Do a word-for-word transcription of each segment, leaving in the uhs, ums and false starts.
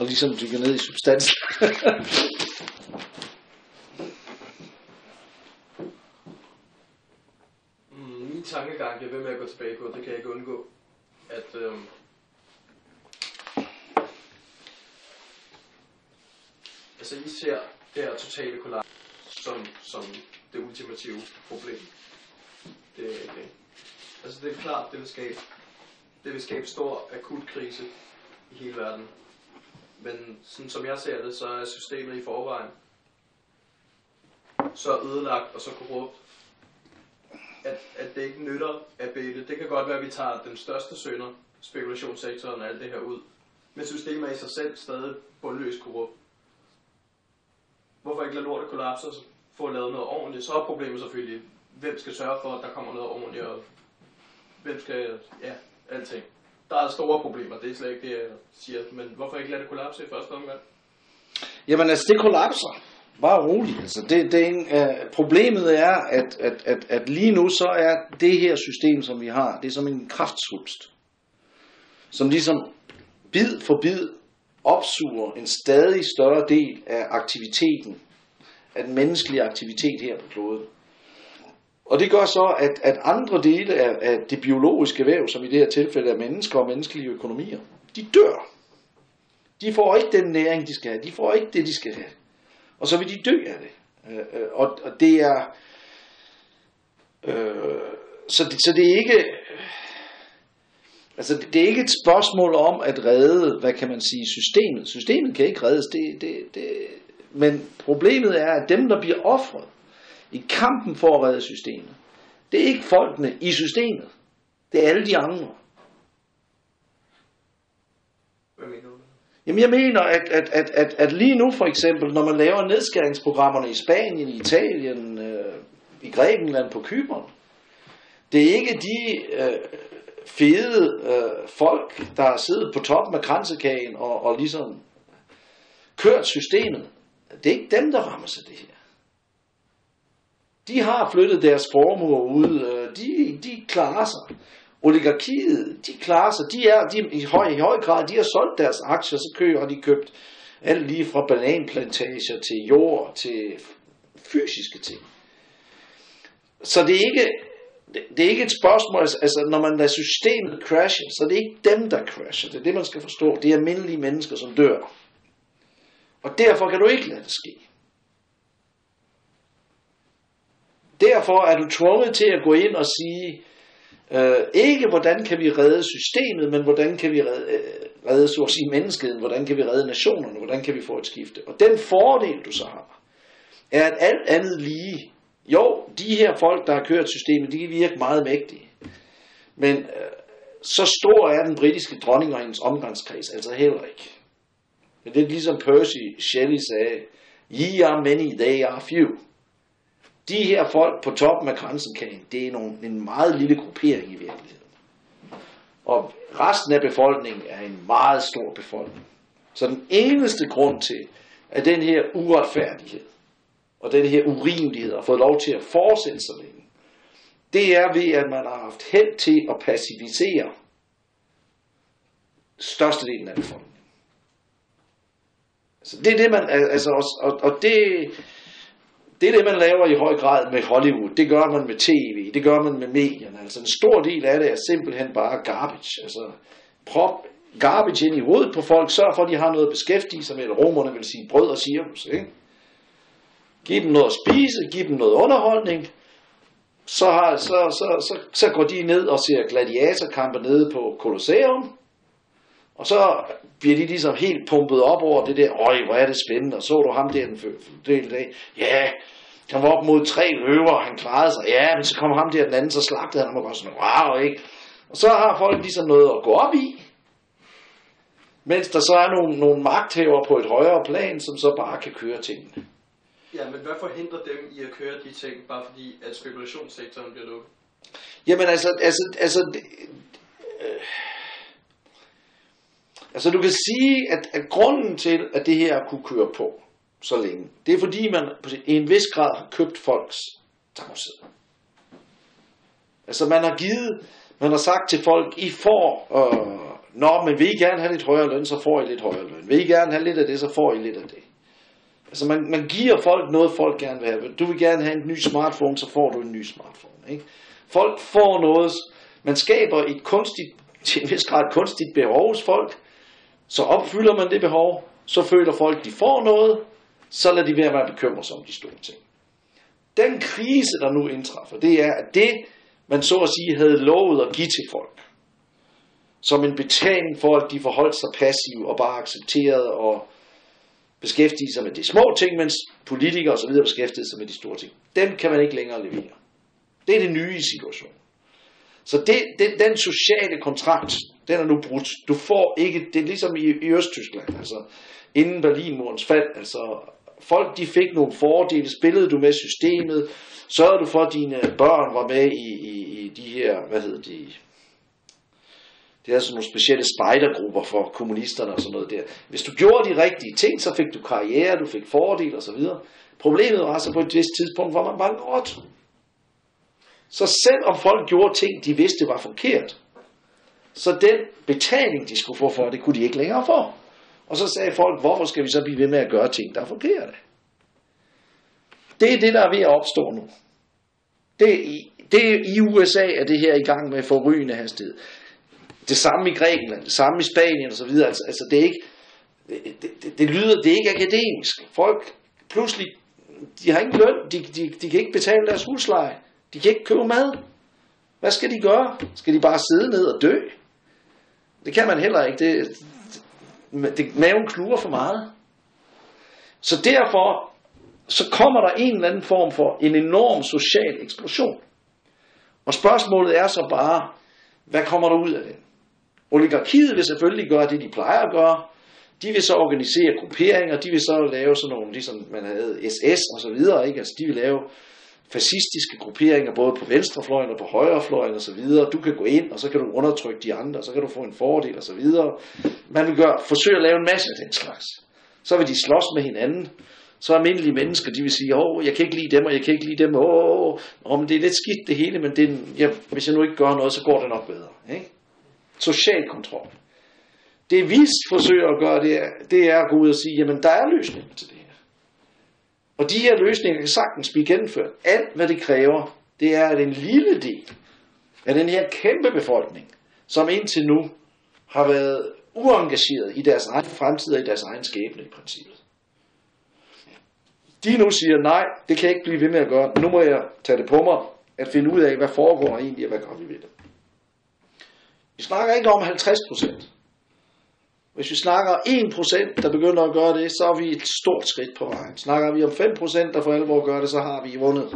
og ligesom dykker ned i substansen. mm, min tankegang bliver ved med at gå tilbage på, det kan jeg ikke undgå, at øhm, altså I ser det her totale kollaps som, som det ultimative problem. Det, det. Altså det er klart, det vil skabe, det vil skabe stor akut krise i hele verden. Men sådan som jeg ser det, så er systemet i forvejen så ødelagt og så korrupt, at, at det ikke nytter at bede. Det kan godt være, at vi tager den største synder, spekulationssektoren og alt det her ud. Men systemet er i sig selv stadig bundløst korrupt. Hvorfor ikke lade lortet kollapse og få lavet noget ordentligt? Så er problemet selvfølgelig, hvem skal sørge for, at der kommer noget ordentligt, og hvem skal, ja, alting. Der er store problemer, det er slet ikke det, jeg siger, men hvorfor ikke lade det kollapse i første omgang? Jamen altså, det kollapser. Bare roligt. Altså, det, det er en, uh, problemet er, at, at, at, at lige nu så er det her system, som vi har, det er som en kraftsvulst, som ligesom bid for bid opsuger en stadig større del af aktiviteten, af den menneskelige aktivitet her på kloden. Og det gør så, at, at andre dele af, af det biologiske væv, som i det her tilfælde er mennesker og menneskelige økonomier, de dør. De får ikke den næring, de skal have. De får ikke det, de skal have. Og så vil de dø af det. Øh, og, og det er... Øh, så, det, så det er ikke... Altså, det er ikke et spørgsmål om at redde, hvad kan man sige, systemet. Systemet kan ikke reddes, det, det, det. Men problemet er, at dem, der bliver ofret i kampen for at redde systemet, det er ikke folkene i systemet. Det er alle de andre. Hvad mener du? Jamen, jeg mener, at, at, at, at, at lige nu for eksempel, når man laver nedskæringsprogrammerne i Spanien, i Italien, øh, i Grækenland, på Cypern, det er ikke de... Øh, fede øh, folk, der har siddet på toppen af kransekagen og, og ligesom kørt systemet. Det er ikke dem, der rammer sig det her. De har flyttet deres formuer ud. Øh, de, de klarer sig. Oligarkiet, de klarer sig. De er de, i, høj, i høj grad, de har solgt deres aktier, så køber, har de købt alt lige fra bananplantager til jord til fysiske ting. Så det er ikke... Det er ikke et spørgsmål, altså når man lader systemet crashe, så det er ikke dem, der crasher. Det er det, man skal forstå. Det er almindelige mennesker, som dør. Og derfor kan du ikke lade det ske. Derfor er du tvunget til at gå ind og sige, øh, ikke hvordan kan vi redde systemet, men hvordan kan vi redde, øh, redde så at sige menneskeheden, hvordan kan vi redde nationerne, hvordan kan vi få et skifte. Og den fordel, du så har, er at alt andet lige. Jo, de her folk, der har kørt systemet, de kan virke meget mægtige. Men øh, så stor er den britiske dronning og hendes omgangskreds altså heller ikke. Men det er ligesom Percy Shelley sagde, ye are many, they are few. De her folk på toppen af kransenkagen, det er nogle, en meget lille gruppering i virkeligheden. Og resten af befolkningen er en meget stor befolkning. Så den eneste grund til, at den her uretfærdighed, og den her urimelighed har fået lov til at fortsætte så længe, det er ved, at man har haft held til at pacificere størstedelen af befolkningen. Altså, det er det, man, altså, og, og det, det er det, man laver i høj grad med Hollywood. Det gør man med tv, det gør man med medierne. Altså en stor del af det er simpelthen bare garbage. Altså prop garbage ind i hovedet på folk, sørg for, at de har noget at beskæftige sig med, eller romerne vil sige brød og cirkus, ikke? Giv dem noget at spise, giv dem noget underholdning, så, har, så, så, så, så går de ned og ser gladiatorkampe nede på Colosseum, og så bliver de ligesom helt pumpet op over det der, øj, hvor er det spændende, og så du ham der den del dag, ja, han var op mod tre løver, og han klarede sig, ja, men så kom ham der den anden, så slagtede han ham og var sådan, wow, ikke? Og så har folk ligesom noget at gå op i, mens der så er nogle, nogle magthavere på et højere plan, som så bare kan køre tingene. Ja, men hvad forhindrer dem i at køre de ting, bare fordi at spekulationssektoren bliver lukket? Jamen altså, altså, altså, øh, altså du kan sige, at, at grunden til, at det her kunne køre på så længe, det er fordi man i en vis grad har købt folks tavshed. Altså man har givet, man har sagt til folk, I får øh, nå, men vil I gerne have lidt højere løn, så får I lidt højere løn. Vil I gerne have lidt af det, så får I lidt af det. Altså man, man giver folk noget, folk gerne vil have. Du vil gerne have en ny smartphone, så får du en ny smartphone. Ikke? Folk får noget, man skaber et kunstigt, til en vis grad et kunstigt behov hos folk, så opfylder man det behov, så føler folk, de får noget, så lader de være med at bekymre sig om de store ting. Den krise, der nu indtræffer, det er, at det, man så at sige havde lovet at give til folk, som en betaling for, at de forholdt sig passive og bare accepterede og beskæftige sig med de små ting, mens politikere og så videre beskæftigede sig med de store ting. Dem kan man ikke længere levere. Det er det nye i situationen. Så det, den, den sociale kontrakt, den er nu brudt. Du får ikke, det er ligesom i, i Østtyskland, altså inden Berlinmurens fald, altså folk de fik nogle fordele, spillede du med systemet, sørgede du for, at dine børn var med i, i, i de her, hvad hedder de, det er sådan nogle specielle spejdergrupper for kommunisterne og sådan noget der. Hvis du gjorde de rigtige ting, så fik du karriere, du fik fordel og så videre. Problemet var så på et vist tidspunkt, hvor man bankerot. Så selv om folk gjorde ting, de vidste var forkert, så den betaling, de skulle få for det, kunne de ikke længere få. Og så sagde folk, hvorfor skal vi så blive ved med at gøre ting, der er forkerte? Det er det, der er ved at opstå nu. Det, det i U S A er det her i gang med forrygende hastighed. Det samme i Grækenland, det samme i Spanien og så videre. Altså, altså det er ikke, det, det, det lyder, det er ikke akademisk. Folk pludselig, de har ikke løn, de, de, de kan ikke betale deres husleje, de kan ikke købe mad. Hvad skal de gøre? Skal de bare sidde ned og dø? Det kan man heller ikke. Det, det, det maven kluger for meget. Så derfor så kommer der en eller anden form for en enorm social eksplosion. Og spørgsmålet er så bare, hvad kommer der ud af det? Oligarkiet vil selvfølgelig gøre det, de plejer at gøre. De vil så organisere grupperinger, de vil så lave sådan nogle, ligesom man havde S S og så videre, ikke? Altså de vil lave fascistiske grupperinger, både på venstrefløjen og på højrefløjen og så videre. Du kan gå ind, og så kan du undertrykke de andre, og så kan du få en fordel og så videre. Man vil gøre, forsøge at lave en masse af den slags. Så vil de slås med hinanden. Så almindelige mennesker, de vil sige, åh, jeg kan ikke lide dem, og jeg kan ikke lide dem, åh, åh, men det er lidt skidt det hele, men det er, ja, hvis jeg nu ikke gør noget, så går det nok bedre. Ikke? Social kontrol. Det vi forsøger at gøre, det er, det er at gå ud og sige, jamen der er løsninger til det her. Og de her løsninger kan sagtens blive gennemført. Alt hvad det kræver, det er, at en lille del af den her kæmpe befolkning, som indtil nu har været uengageret i deres egen fremtid og i deres egen skæbne i princippet. De nu siger, nej, det kan jeg ikke blive ved med at gøre. Nu må jeg tage det på mig, at finde ud af, hvad foregår egentlig, og hvad gør vi ved det. Vi snakker ikke om halvtreds procent. Hvis vi snakker en procent, der begynder at gøre det, så er vi et stort skridt på vejen. Snakker vi om fem procent, der for alvor gør det, så har vi vundet.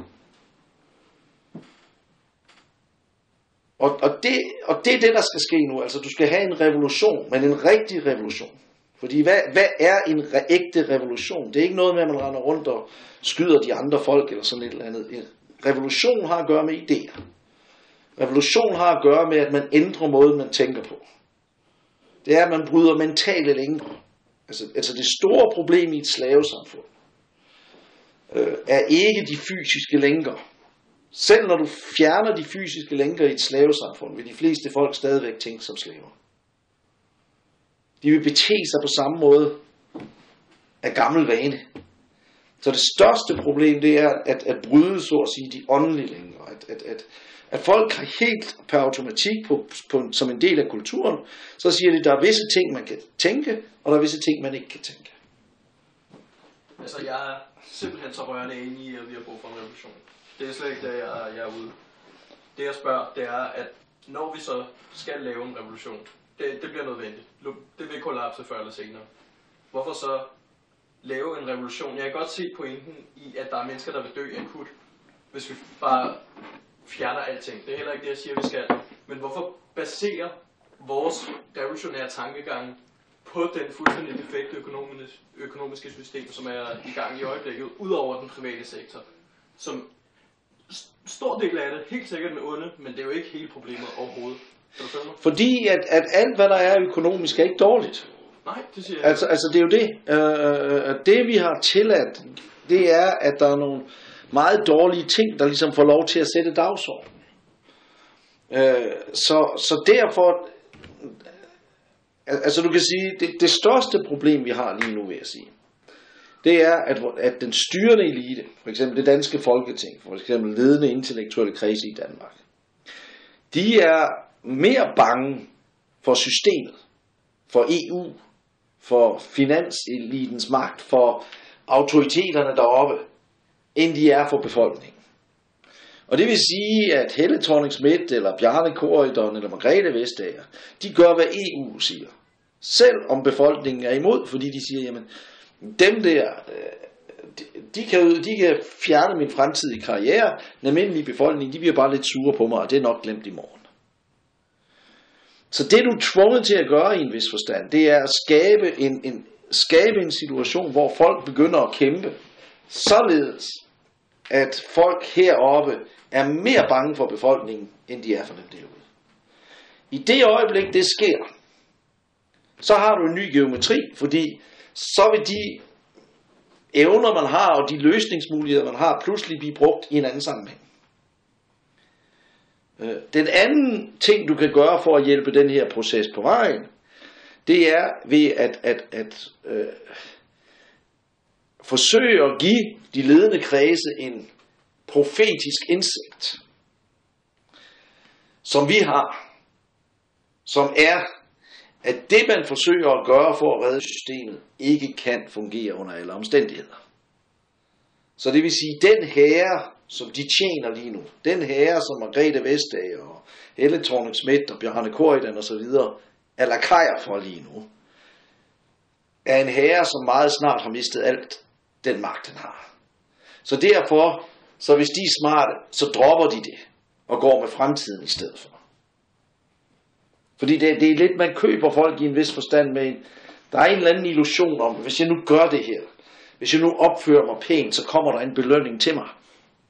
Og, og, det, og det er det, der skal ske nu. Altså, du skal have en revolution, men en rigtig revolution. Fordi hvad, hvad er en re- ægte revolution? Det er ikke noget med, at man render rundt og skyder de andre folk, eller sådan et eller andet. En revolution har at gøre med idéer. Revolution har at gøre med, at man ændrer måden, man tænker på. Det er, at man bryder mentale lænker. Altså, altså det store problem i et slavesamfund øh, er ikke de fysiske lænker. Selv når du fjerner de fysiske lænker i et slavesamfund, vil de fleste folk stadigvæk tænke som slaver. De vil bete sig på samme måde af gammel vane. Så det største problem, det er at, at bryde, så at sige, de åndelige lænker. At, at, at, at folk har helt per automatik på, på, som en del af kulturen, så siger de, at der er visse ting, man kan tænke, og der er visse ting, man ikke kan tænke. Altså, jeg er simpelthen så rørende enig i, at vi har brug for en revolution. Det er slet ikke det, jeg, jeg er ude. Det jeg spørger, det er, at når vi så skal lave en revolution, det, det bliver nødvendigt. Det vil kollapse før eller senere. Hvorfor så lave en revolution? Jeg kan godt se pointen i, at der er mennesker, der vil dø akut, hvis vi bare fjerner alting. Det er heller ikke det, jeg siger, vi skal. Men hvorfor basere vores revolutionære tankegang på den fuldstændig defekte økonomiske, økonomiske system, som er i gang i øjeblikket, ud over den private sektor, som stor del af det, helt sikkert med onde, men det er jo ikke hele problemet overhovedet. Fordi at, at alt hvad der er økonomisk er ikke dårligt. Nej, det siger jeg. Altså, altså det er jo det. Øh, det vi har tilladt, det er at der er nogle meget dårlige ting, der ligesom får lov til at sætte dagsordenen. Øh, så, så derfor altså du kan sige, det, det største problem vi har lige nu, vil jeg sige, det er, at, at den styrende elite, for eksempel det danske Folketing, for eksempel ledende intellektuelle kredse i Danmark, de er mere bange for systemet, for E U, for finanselitens magt, for autoriteterne deroppe, end de er for befolkningen. Og det vil sige, at Helle Thorning-Schmidt, eller Bjarne Corydon, eller Margrethe Vestager, de gør, hvad E U siger. Selv om befolkningen er imod, fordi de siger, jamen, dem der, de kan, de kan fjerne min fremtidige karriere. Den almindelige befolkning, de bliver bare lidt sure på mig, og det er nok glemt i morgen. Så det du er tvunget til at gøre i en vis forstand, det er at skabe en, en, skabe en situation, hvor folk begynder at kæmpe, således at folk heroppe er mere bange for befolkningen, end de er for dem derude. I det øjeblik, det sker, så har du en ny geometri, fordi så vil de evner, man har, og de løsningsmuligheder, man har, pludselig blive brugt i en anden sammenhæng. Den anden ting, du kan gøre for at hjælpe den her proces på vejen, det er ved at, at, at øh, forsøge at give de ledende kredse en profetisk indsigt, som vi har, som er, at det man forsøger at gøre for at redde systemet, ikke kan fungere under alle omstændigheder. Så det vil sige, den herre, som de tjener lige nu, den herre, som Margrethe Vestager og Helle Thorning-Schmidt og Bjarne Corydon og så videre er lakajer for lige nu, er en herre, som meget snart har mistet alt den magt, den har. Så derfor, så hvis de er smarte, så dropper de det og går med fremtiden i stedet for. Fordi det, det er lidt, man køber folk i en vis forstand med en, der er en eller anden illusion om, hvis jeg nu gør det her, hvis jeg nu opfører mig pænt, så kommer der en belønning til mig.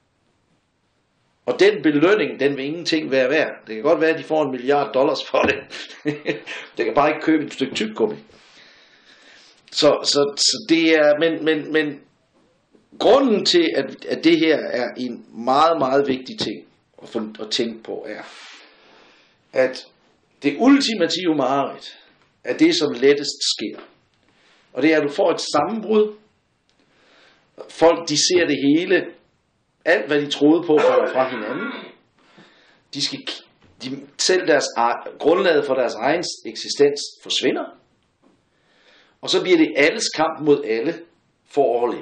Og den belønning, den vil ingenting være værd. Det kan godt være, at de får en milliard dollars for det. Det kan bare ikke købe et stykke tyggegummi. Så, så, så det er, men, men, men grunden til, at, at det her er en meget, meget vigtig ting at, få, at tænke på, er, at det ultimative mareridt er det, som lettest sker. Og det er, at du får et sammenbrud. Folk, de ser det hele. Alt, hvad de troede på, falder fra hinanden. De skal, de, selv deres, grundlaget for deres egen eksistens forsvinder. Og så bliver det alles kamp mod alle for at overleve.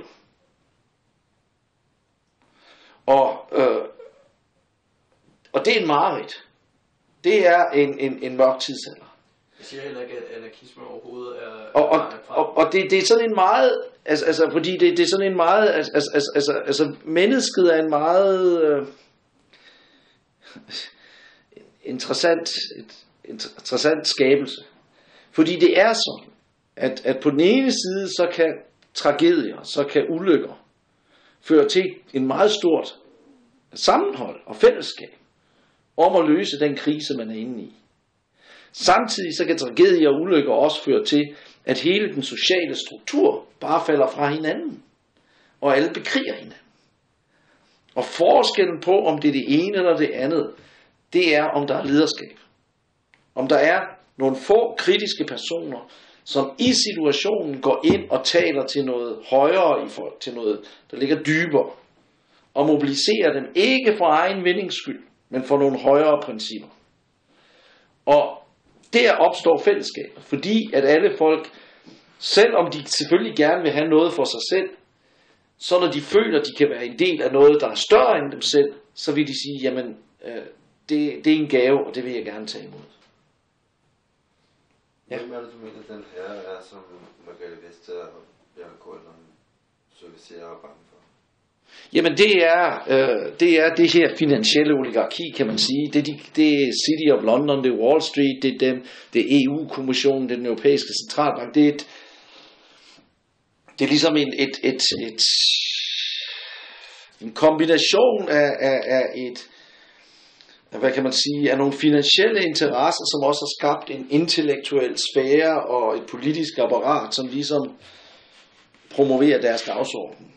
Og, øh, og det er en mareridt. Det er en, en, en mørk tidsalder. Jeg siger heller ikke, at anarkisme overhovedet er... Og, og, og, og det, det er sådan en meget... Altså, altså fordi det, det er sådan en meget... Altså, altså, altså, altså mennesket er en meget... Øh, interessant, et, interessant skabelse. Fordi det er sådan, at, at på den ene side, så kan tragedier, så kan ulykker føre til en meget stort sammenhold og fællesskab om at løse den krise, man er inde i. Samtidig så kan tragedier og ulykker også føre til, at hele den sociale struktur bare falder fra hinanden, og alle bekriger hinanden. Og forskellen på, om det er det ene eller det andet, det er, om der er lederskab. Om der er nogle få kritiske personer, som i situationen går ind og taler til noget højere i folk, til noget, der ligger dybere, og mobiliserer dem ikke for egen vindings skyld, men for nogle højere principper. Og der opstår fællesskaber, fordi at alle folk, selvom de selvfølgelig gerne vil have noget for sig selv, så når de føler, at de kan være en del af noget, der er større end dem selv, så vil de sige, jamen, øh, det, det er en gave, og det vil jeg gerne tage imod. Ja. Hvem er det, du mener, den her er, som Margrethe Vestager og Bjarne Corydon servicerer og bange for? Jamen det er, øh, det er det her finansielle oligarki, kan man sige. Det er, de, det er City of London, det er Wall Street, det er dem, det er E U-kommissionen, det er den europæiske centralbank. Det er, et, det er ligesom en, et, et, et, en kombination af, af, af et, hvad kan man sige, af nogle finansielle interesser, som også har skabt en intellektuel sfære og et politisk apparat, som ligesom promoverer deres dagsorden.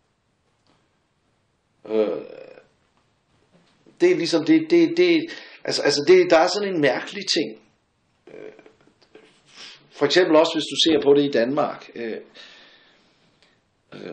Øh, det er ligesom det, det, det altså, altså det, der er sådan en mærkelig ting. Øh, for eksempel også, hvis du ser på det i Danmark. Øh, øh,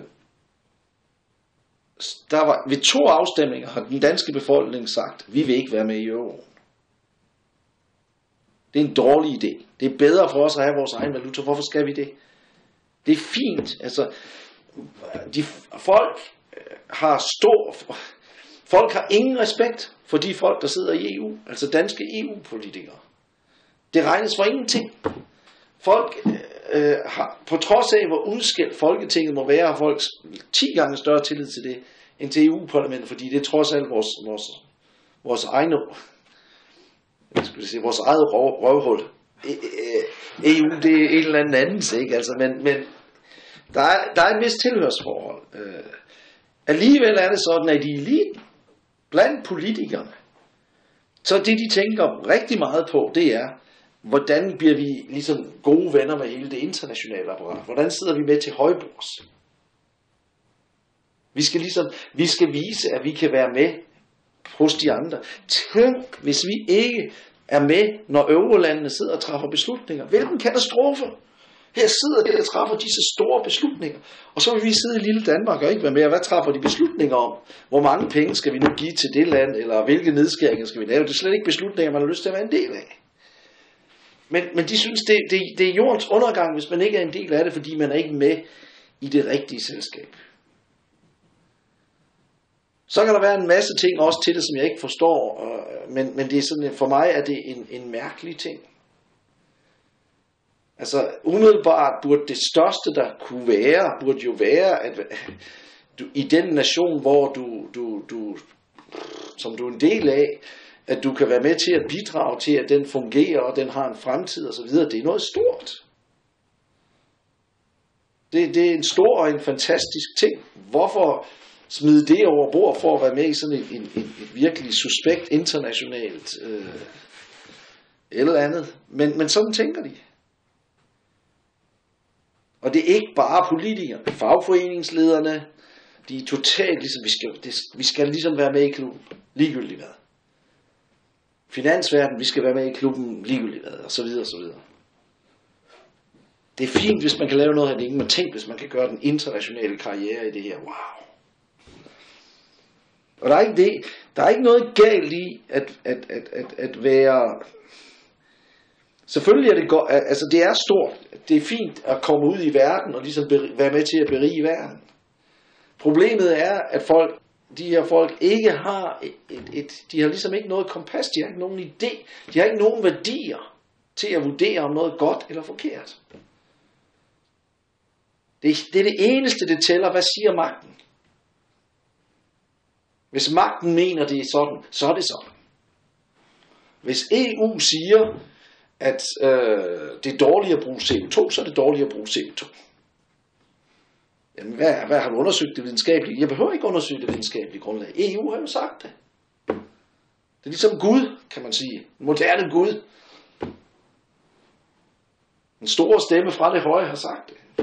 der var, ved to afstemninger har den danske befolkning sagt, vi vil ikke være med i euroen. Det er en dårlig idé. Det er bedre for os at have vores egen valuta. Hvorfor skal vi det? Det er fint. Altså, de, folk har stor... Folk har ingen respekt for de folk, der sidder i E U. Altså danske E U-politikere. Det regnes for ingenting. Folk øh, har, på trods af, hvor udskilt Folketinget må være, har folk ti gange større tillid til det, end til E U-parlamentet, fordi det er trods alt vores, vores, vores egne... Jeg skulle sige, vores eget røv, røvhul. E U, det er en eller anden andens, ikke? Altså, men, men der er, der er et vist tilhørsforhold. Øh, alligevel er det sådan, at i eliten, blandt politikerne, så det de tænker rigtig meget på, det er, hvordan bliver vi ligesom gode venner med hele det internationale apparat? Hvordan sidder vi med til højbords? Vi skal ligesom, vi skal vise, at vi kan være med hos de andre. Tænk, hvis vi ikke er med, når eurolandene sidder og træffer beslutninger. Hvilken katastrofe! Her sidder det, der træffer disse store beslutninger. Og så vil vi sidde i lille Danmark og ikke være med. Og hvad træffer de beslutninger om? Hvor mange penge skal vi nu give til det land? Eller hvilke nedskæringer skal vi lave? Det er slet ikke beslutninger, man har lyst til at være en del af. Men, men de synes, det, det, det er jordens undergang, hvis man ikke er en del af det, fordi man er ikke med i det rigtige selskab. Så kan der være en masse ting også til det, som jeg ikke forstår, men, men det er sådan, for mig er det en, en mærkelig ting. Altså umiddelbart burde det største, der kunne være, burde jo være, at du, i den nation, hvor du, du, du, som du er en del af, at du kan være med til at bidrage til, at den fungerer, og den har en fremtid osv., det er noget stort. Det, det er en stor og en fantastisk ting. Hvorfor smide det over bord for at være med i sådan et, et, et, et virkelig suspekt internationalt øh, eller andet. Men, men sådan tænker de. Og det er ikke bare politikerne, fagforeningslederne, de er totalt ligesom, vi skal, det, vi skal ligesom være med i klubben, ligegyldigt hvad. Finansverden, vi skal være med i klubben, ligegyldigt hvad, og så videre, og så videre. Det er fint, hvis man kan lave noget af det ingen, men tænk, hvis man kan gøre den internationale karriere i det her. Wow. Og der er ikke, det, der er ikke noget galt i at, at, at, at, at være... Selvfølgelig er det godt, altså det er stort, det er fint at komme ud i verden og ligesom være med til at berige verden. Problemet er, at folk, de her folk ikke har et, et, et, de har ligesom ikke noget kompas, de har ikke nogen idé, de har ikke nogen værdier til at vurdere om noget godt eller forkert. Det, det er det eneste, det tæller. Hvad siger magten? Hvis magten mener, det er sådan, så er det sådan. Hvis E U siger, at øh, det er dårligt at bruge C O to, så er det dårligt at bruge C O to. Jamen, hvad, hvad har du undersøgt det videnskabelige? Jeg behøver ikke undersøge det videnskabelige grundlag. E U har jo sagt det. Det er ligesom Gud, kan man sige. En moderne Gud. En stor stemme fra det høje har sagt det.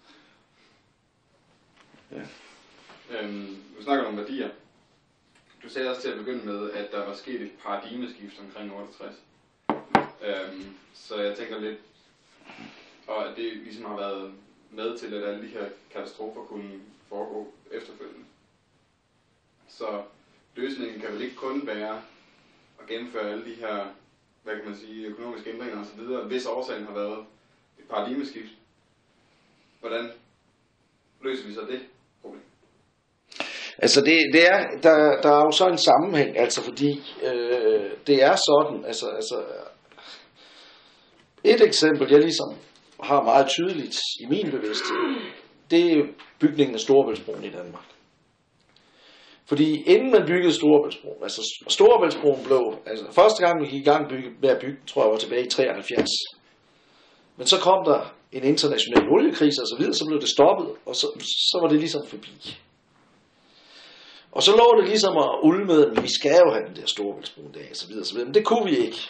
Ja. Øhm, vi snakker om værdier. Du sagde også til at begynde med, at der var sket et paradigmeskift omkring otteogtres. Øhm, så jeg tænker lidt, og at det ligesom har været med til, at alle de her katastrofer kunne foregå efterfølgende. Så løsningen kan vel ikke kun være at gennemføre alle de her, hvad kan man sige, økonomiske ændringer osv., hvis årsagen har været et paradigmeskift. Hvordan løser vi så det problem? Altså det, det er, der, der er jo så en sammenhæng, altså fordi øh, det er sådan, altså, altså et eksempel, jeg ligesom har meget tydeligt i min bevidsthed, det er bygningen af Storebæltsbroen i Danmark. Fordi inden man byggede Storebæltsbroen, altså Storebæltsbroen blev, altså første gang vi gik i gang bygge, med at bygge, tror jeg var tilbage i treoghalvfjerds. Men så kom der en international oliekrise og så videre, så blev det stoppet, og så, så var det ligesom forbi. Og så lå det ligesom at ulme, men vi skal jo have den der Storebæltsbroen der, og så videre, og så videre, men det kunne vi ikke.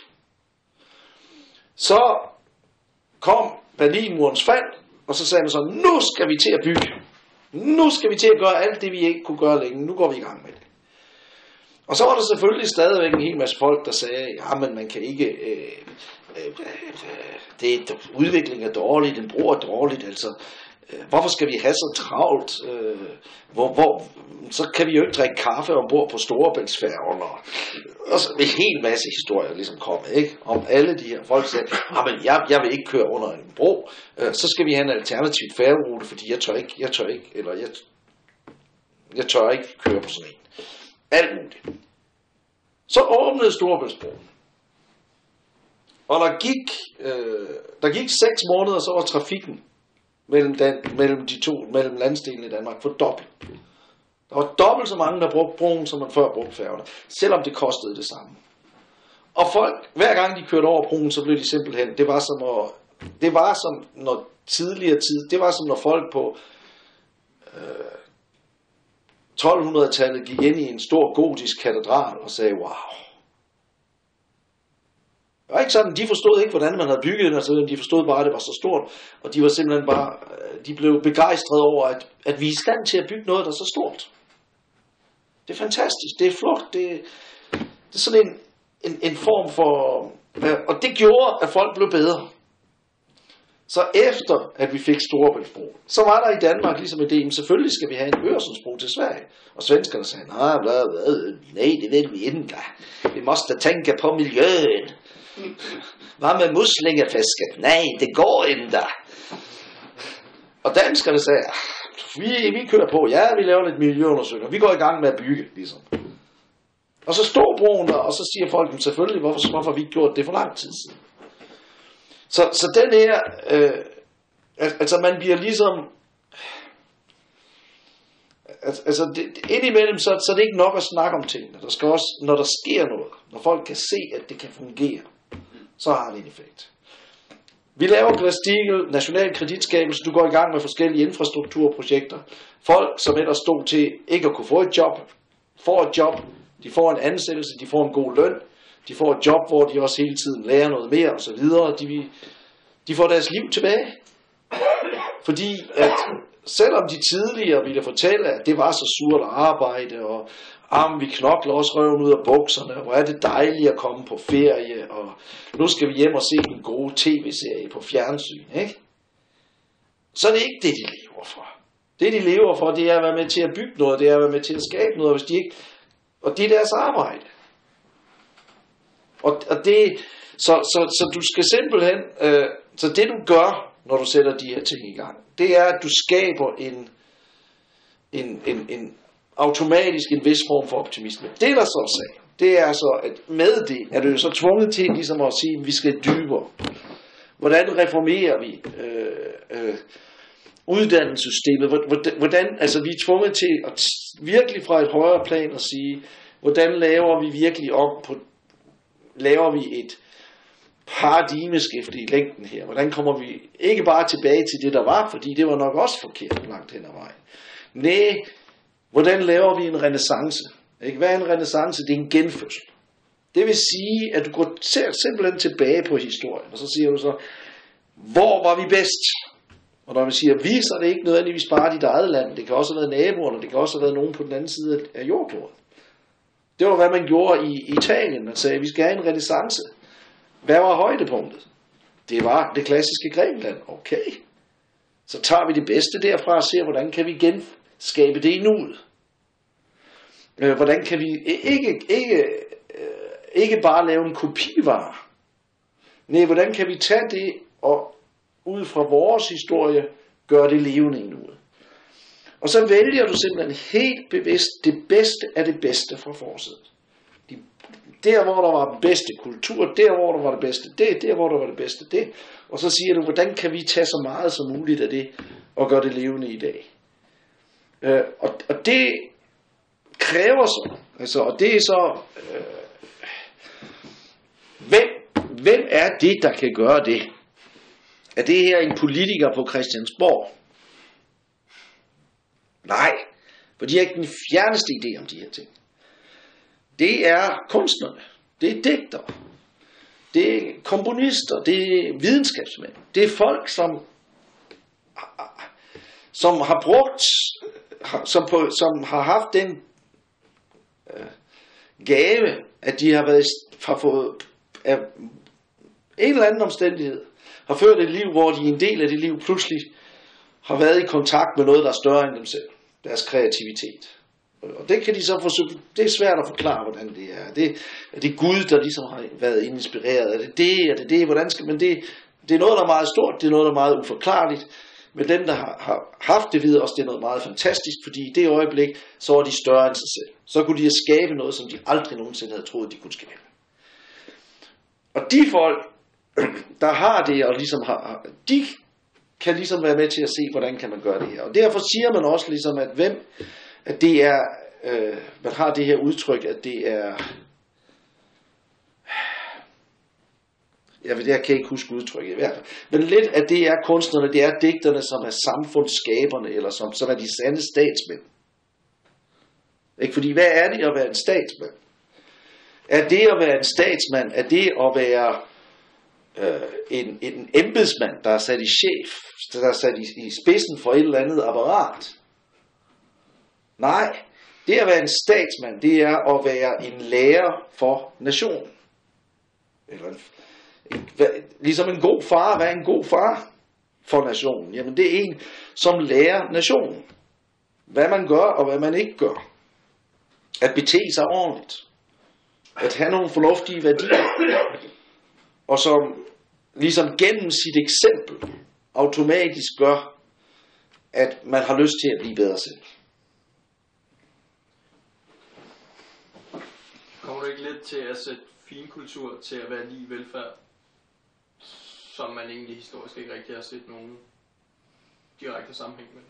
Så kom Berlinmurens fald, og så sagde man så, nu skal vi til at bygge. Nu skal vi til at gøre alt det, vi ikke kunne gøre længe. Nu går vi i gang med det. Og så var der selvfølgelig stadigvæk en hel masse folk, der sagde, ja, men man kan ikke, øh, det, udviklingen er dårlig, den bruger dårligt, altså. Hvorfor skal vi have så travlt? Hvor, hvor, så kan vi jo ikke drikke kaffe ombord på Storebæltsfærgen. Og, og så en hel masse historier ligesom kommet, ikke? Om alle de her folk siger, men jeg, jeg vil ikke køre under en bro. Så skal vi have en alternativ færgerute, fordi jeg tør ikke, jeg tør ikke, eller jeg, jeg tør ikke køre på sådan en. Alt muligt. Så åbnede Storebæltsbroen. Og der gik, øh, der gik seks måneder, så var trafikken mellem, Dan, mellem de to, mellem landsdelene i Danmark fordoblet. Der var dobbelt så mange, der brugte broen, som man før brugte færgerne, selvom det kostede det samme. Og folk, hver gang de kørte over broen, så blev de simpelthen, det var som at, det var som når tidligere tid, det var som når folk på øh, tolv-hundrede-tallet gik ind i en stor gotisk katedral og sagde, wow. Det var ikke sådan, de forstod ikke, hvordan man havde bygget den, altså, de forstod bare, at det var så stort, og de var simpelthen bare, de blev begejstrede over, at, at vi er i stand til at bygge noget, der er så stort. Det er fantastisk, det er flot, det, det er sådan en, en, en form for, og det gjorde, at folk blev bedre. Så efter, at vi fik Storebæltsbro, så var der i Danmark ligesom ideen, selvfølgelig skal vi have en Øresundsbro til Sverige. Og svenskerne sagde, nej, bla, bla, nej, det ved vi ikke. Vi måste tänka på miljøet. Hvad med muslingefisket? Nej, det går ikke. Og danskerne sagde, vi, vi kører på, ja, vi laver lidt miljøundersøgelser. Vi går i gang med at bygge, ligesom. Og så står broen der, og så siger folk, selvfølgelig, hvorfor, hvorfor har vi ikke gjort det for lang tid siden? Så, så den her, øh, altså man bliver ligesom, altså det, indimellem, så, så er det ikke nok at snakke om tingene. Der skal også, når der sker noget, når folk kan se, at det kan fungere, så har det en effekt. Vi laver Glass-Steagall, national kreditskabelse, du går i gang med forskellige infrastrukturprojekter. Folk, som ellers stod til ikke at kunne få et job, får et job, de får en ansættelse, de får en god løn, de får et job, hvor de også hele tiden lærer noget mere og så videre. De, de får deres liv tilbage. Fordi at selvom de tidligere ville fortælle, at det var så surt at arbejde, og ah, vi knokler også røven ud af bukserne, og hvor er det dejligt at komme på ferie, og nu skal vi hjem og se en god tv-serie på fjernsyn, ikke? Så er det ikke det, de lever for. Det, de lever for, det er at være med til at bygge noget, det er at være med til at skabe noget, hvis de ikke, og det er deres arbejde. Og, og det, så, så, så du skal simpelthen, øh, så det du gør, når du sætter de her ting i gang, det er, at du skaber en, en, en, en automatisk en vis form for optimisme. Det der så sagde, det er så, at med det er du jo så tvunget til ligesom at sige, at vi skal dybere. Hvordan reformerer vi øh, øh, uddannelsessystemet? Hvordan, hvordan, altså vi er tvunget til at virkelig fra et højere plan at sige, hvordan laver vi virkelig om på, laver vi et paradigmeskifte i længden her? Hvordan kommer vi ikke bare tilbage til det, der var, fordi det var nok også forkert langt hen ad vejen. Næh, hvordan laver vi en renæssance? Ikke? Hvad er en renæssance? Det er en genfødsel. Det vil sige, at du går simpelthen tilbage på historien, og så siger du så, hvor var vi bedst? Og når man siger vi, så er det ikke nødvendigvis bare dit eget land. Det kan også have været naboerne, det kan også have været nogen på den anden side af jordkloden. Det var, hvad man gjorde i Italien. Man sagde, at vi skal have en renæssance. Hvad var højdepunktet? Det var det klassiske Grækenland. Okay. Så tager vi det bedste derfra og ser, hvordan kan vi genskabe det i nuet. Hvordan kan vi ikke, ikke, ikke bare lave en kopivare. Nej, hvordan kan vi tage det og ud fra vores historie gøre det levende i nuet. Og så vælger du simpelthen helt bevidst det bedste af det bedste fra forsiden. De, der hvor der var den bedste kultur, der hvor der var det bedste det, der hvor der var det bedste det. Og så siger du, hvordan kan vi tage så meget som muligt af det og gøre det levende i dag. Øh, og, og det kræver så, altså, og det er så, øh, hvem, hvem er det, der kan gøre det? Er det her en politiker på Christiansborg? Nej, for de har ikke den fjerneste idé om de her ting. Det er kunstnerne, det er digtere, det er komponister, det er videnskabsmænd, det er folk, som, som har brugt, som, på, som har haft den øh, gave, at de har været har fået, er, en eller anden omstændighed, har ført et liv, hvor de i en del af det liv pludselig har været i kontakt med noget, der er større end dem selv. Deres kreativitet. Og det kan de så forsøge, det er svært at forklare, hvordan det er. Det, er det Gud, der ligesom har været inspireret? Er det det? Er det det? Hvordan skal man det? Det er noget, der er meget stort, det er noget, der er meget uforklarligt. Men dem, der har, har haft det, ved også, det er noget meget fantastisk, fordi i det øjeblik, så var de større end sig selv. Så kunne de skabe noget, som de aldrig nogensinde havde troet, de kunne skabe. Og de folk, der har det, og ligesom har, de kan ligesom være med til at se, hvordan kan man gøre det her. Og derfor siger man også ligesom, at hvem, at det er, øh, man har det her udtryk, at det er, jeg, ved, jeg kan ikke huske udtrykket i hvert fald, men lidt at det er kunstnerne, det er digterne, som er samfundsskaberne, eller som, som er de sande statsmænd. Ikke? Fordi hvad er det at være en statsmand? Er det at være en statsmand, er det at være øh, en, en embedsmand, der er sat i chef, der er sat i, i spidsen for et eller andet apparat? Nej, det at være en statsmand, det er at være en lærer for nationen. Eller en, en, ligesom en god far, hvad er en god far for nationen? Jamen det er en, som lærer nationen, hvad man gør og hvad man ikke gør. At bete sig ordentligt. At have nogle fornuftige værdier. Og som ligesom gennem sit eksempel automatisk gør, at man har lyst til at blive bedre selv. Kommer du ikke lidt til at sætte finkultur til at være lige velfærd, som man egentlig historisk ikke rigtig har set nogen direkte sammenhæng med?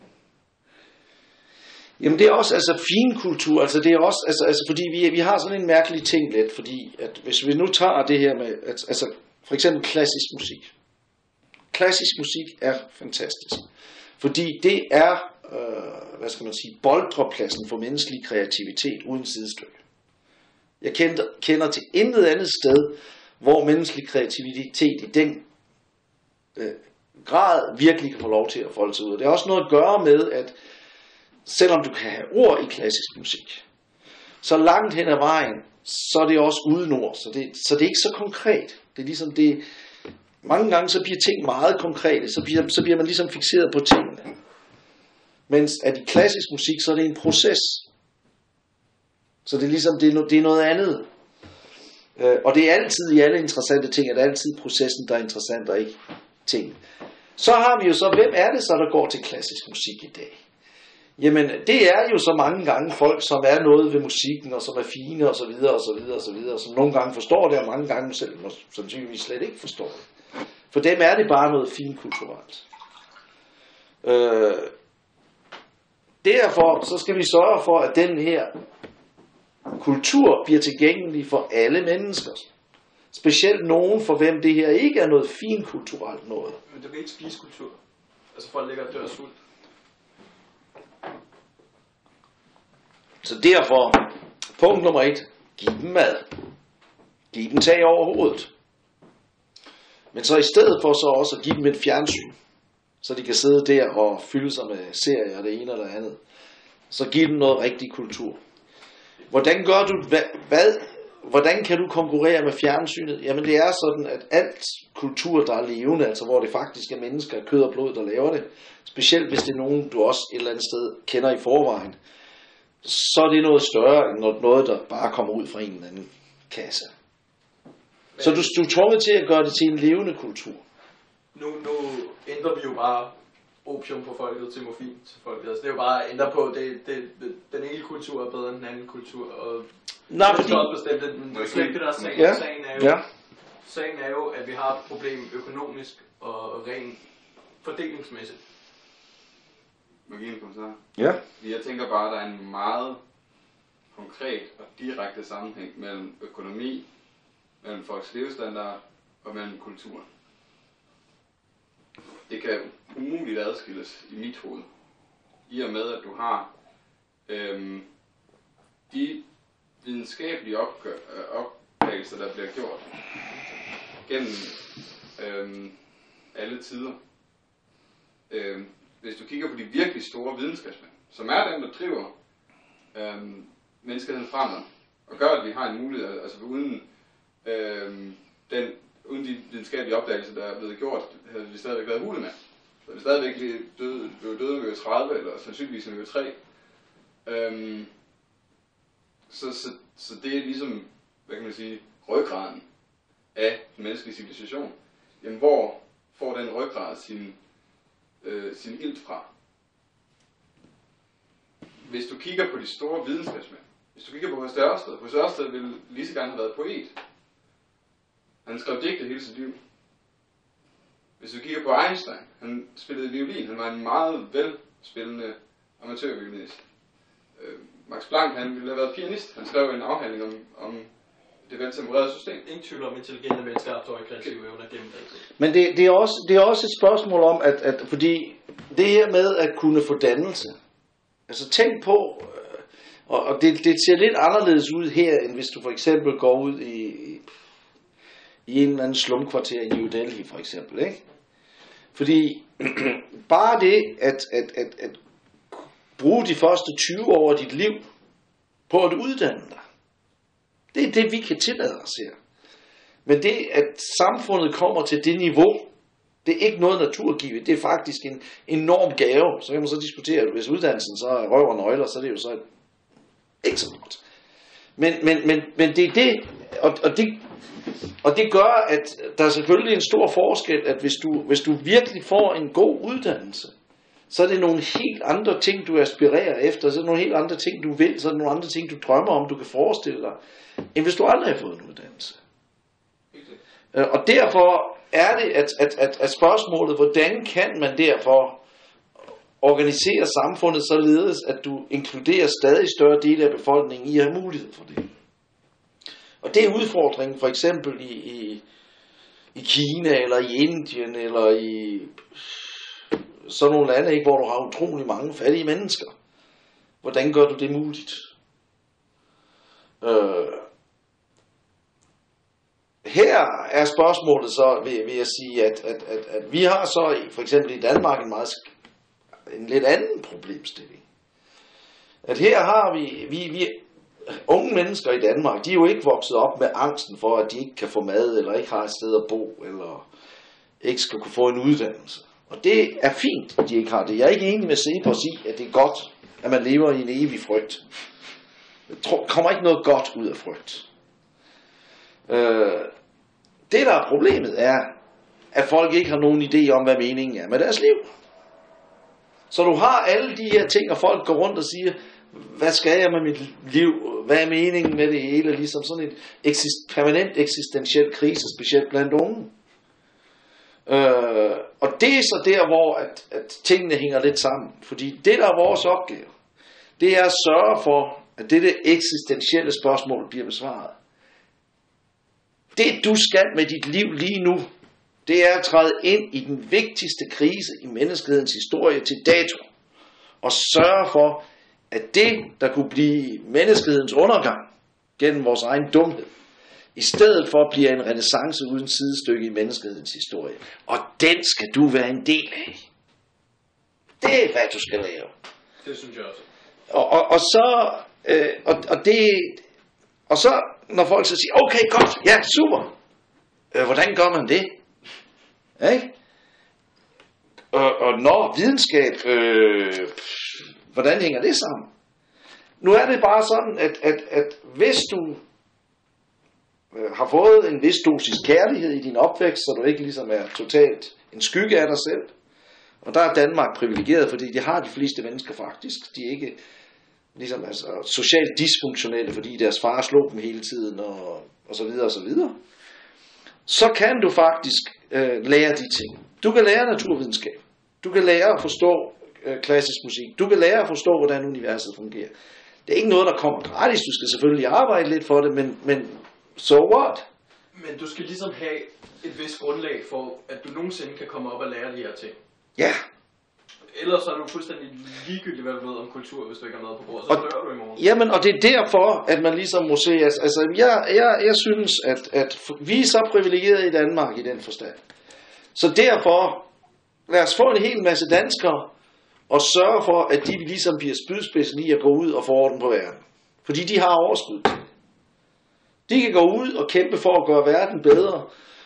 Jamen det er også altså finkultur, altså det er også altså, altså fordi vi vi har sådan en mærkelig ting lidt, fordi at hvis vi nu tager det her med at, altså for eksempel klassisk musik. Klassisk musik er fantastisk, fordi det er øh, hvad skal man sige boldrepladsen for menneskelig kreativitet uden sidestykke. Jeg kender, kender til intet andet sted, hvor menneskelig kreativitet i den øh, grad virkelig kan få lov til at folde sig ud. Det har også noget at gøre med, at selvom du kan have ord i klassisk musik, så langt hen ad vejen, så er det også uden ord. Så det, så det er ikke så konkret. Det er ligesom det, mange gange så bliver ting meget konkrete, så bliver, så bliver man ligesom fikseret på tingene. Mens at i klassisk musik, så er det en proces. Så det er ligesom, det er, no, det er noget andet. Øh, og det er altid i alle interessante ting, at det er altid processen, der er interessant, og ikke ting. Så har vi jo så, hvem er det så, der går til klassisk musik i dag? Jamen, det er jo så mange gange folk, som er noget ved musikken, og som er fine, og så videre, og så videre, og så videre, som nogle gange forstår det, og mange gange selv sandsynligvis slet ikke forstår det. For dem er det bare noget finkulturelt. Øh, derfor så skal vi sørge for, at den her kultur bliver tilgængelig for alle mennesker. Specielt nogen, for hvem det her ikke er noget finkulturelt noget. Men det er ikke spisekultur. Altså folk ligger og dør sult. Så derfor, punkt nummer et, giv dem mad. Giv dem tag over hovedet. Men så i stedet for så også at give dem et fjernsyn, så de kan sidde der og fylde sig med serier og det ene eller andet. Så giv dem noget rigtig kultur. Hvordan gør du, hvad, hvad, hvordan kan du konkurrere med fjernsynet? Jamen det er sådan, at alt kultur, der er levende, altså hvor det faktisk er mennesker af kød og blod, der laver det, specielt hvis det er nogen, du også et eller andet sted kender i forvejen, så er det noget større end noget, der bare kommer ud fra en eller anden kasse. Men så du, du er tvunget til at gøre det til en levende kultur. Nu, nu ændrer vi jo bare opium på folket til morfin til folket. Altså det er jo bare at ændre på, det, det, den ene kultur er bedre end den anden kultur. Og Nej, det fordi... er også bestemt, men det er slet ikke det, der er sagen. Ja. Sagen, er jo, Ja. sagen er jo, at vi har et problem økonomisk og rent fordelingsmæssigt. Må jeg give en kommentar? Ja. Jeg tænker bare, at der er en meget konkret og direkte sammenhæng mellem økonomi, mellem folks levestandard og mellem kulturen. Det kan umuligt adskilles i mit hoved. I og med, at du har øhm, de videnskabelige opgør, opdagelser, der bliver gjort gennem øhm, alle tider. Øhm, hvis du kigger på de virkelig store videnskabsmænd, som er dem, der driver øhm, menneskeheden fremad, og gør, at vi har en mulighed, altså uden øhm, den uden de videnskabelige opdagelser, der er blevet gjort, havde vi stadigvæk været hulemand. Så vi stadigvæk døde, blev døde ved tredive, eller sandsynligvis ved tre. Øhm, så, så, så det er ligesom, hvad kan man sige, ryggraden af den menneskelige civilisation. Jamen, hvor får den ryggrad sin, øh, sin ilt fra? Hvis du kigger på de store videnskabsmænd, hvis du kigger på H C Ørsted, H C Ørsted ville lige så gerne have været poet. Han skrev digte hele sit liv. Hvis du kigger på Einstein, han spillede violin, han var en meget velspillende amatørviolinist. Øh, Max Planck, han ville have været pianist, han skrev en afhandling om, om det veltempererede system. Ingen tvivl om, intelligente mennesker har haft kreative evner gennem det. Men det, det, er også, det er også et spørgsmål om, at, at fordi det her med at kunne få dannelse, altså tænk på, og, og det, det ser lidt anderledes ud her, end hvis du for eksempel går ud i, i en eller anden slumkvarter i New Delhi for eksempel, ikke? Fordi bare det at, at, at, at bruge de første tyve år af dit liv på at uddanne dig, det er det, vi kan tillade os her. Men det, at samfundet kommer til det niveau, det er ikke noget naturgivet. Det er faktisk en enorm gave. Så kan man så diskutere, at hvis uddannelsen så er røv og nøgler, så er det jo så ikke så godt. Men, men, men, men det er det, og, og det, og det gør, at der er selvfølgelig en stor forskel, at hvis du, hvis du virkelig får en god uddannelse, så er det nogle helt andre ting, du aspirerer efter, så er det nogle helt andre ting, du vil, så er det nogle andre ting, du drømmer om, du kan forestille dig, end hvis du aldrig har fået en uddannelse. Og derfor er det, at, at, at, at spørgsmålet, hvordan kan man derfor organisere samfundet således, at du inkluderer stadig større dele af befolkningen i at have mulighed for det. Og det er udfordringen for eksempel i, i, i Kina, eller i Indien, eller i sådan nogle lande, ikke, hvor du har utrolig mange fattige mennesker. Hvordan gør du det muligt? Øh, her er spørgsmålet så, vil, vil jeg sige, at, at, at, at vi har så for eksempel i Danmark en, meget, en lidt anden problemstilling. At her har vi, vi, vi unge mennesker i Danmark, de er jo ikke vokset op med angsten for, at de ikke kan få mad, eller ikke har et sted at bo, eller ikke skal kunne få en uddannelse. Og det er fint, at de ikke har det. Jeg er ikke enig med Cepos i, at det er godt, at man lever i en evig frygt. Der kommer ikke noget godt ud af frygt. Øh, det der er problemet er, at folk ikke har nogen idé om, hvad meningen er med deres liv. Så du har alle de her ting, og folk går rundt og siger, hvad skal jeg med mit liv? Hvad er meningen med det hele? Ligesom sådan et eksist- permanent eksistentiel krise, specielt blandt unge. Øh, og det er så der, hvor at, at tingene hænger lidt sammen. Fordi det, der er vores opgave, det er at sørge for, at dette eksistentielle spørgsmål bliver besvaret. Det, du skal med dit liv lige nu, det er at træde ind i den vigtigste krise i menneskehedens historie til dato. Og sørge for, at det, der kunne blive menneskehedens undergang gennem vores egen dumhed, i stedet for bliver en renæssance uden sidestykke i menneskehedens historie. Og den skal du være en del af. Det er, hvad du skal lave. Det synes jeg også. Og, og, og så, øh, og, og det, og så, når folk så siger, okay, godt, ja, super. Øh, hvordan gør man det? Ikke? Og, og når videnskab, øh, hvordan hænger det sammen? Nu er det bare sådan, at, at, at hvis du øh, har fået en vis dosis kærlighed i din opvækst, så du ikke ligesom er totalt en skygge af dig selv, og der er Danmark privilegeret, fordi det har de fleste mennesker faktisk. De er ikke ligesom altså, socialt dysfunktionelle, fordi deres far slog dem hele tiden, og, og så videre og så videre. Så kan du faktisk øh, lære de ting. Du kan lære naturvidenskab. Du kan lære at forstå øh, klassisk musik. Du kan lære at forstå, hvordan universet fungerer. Det er ikke noget, der kommer gratis. Du skal selvfølgelig arbejde lidt for det, men, men so what? Men du skal ligesom have et vist grundlag for, at du nogensinde kan komme op og lære de her ting. Ja. Ellers så er du fuldstændig ligegyldigt, hvad du ved om kultur, hvis du ikke har noget på bordet. Så og, dør du i morgen. Jamen, og det er derfor, at man ligesom må se, altså, jeg, jeg, jeg synes, at, at vi er så privilegerede i Danmark i den forstand. Så derfor, lad os få en hel masse danskere, og sørge for, at de ligesom bliver spydspidsen i at gå ud og få orden på verden. Fordi de har overskud. De kan gå ud og kæmpe for at gøre verden bedre,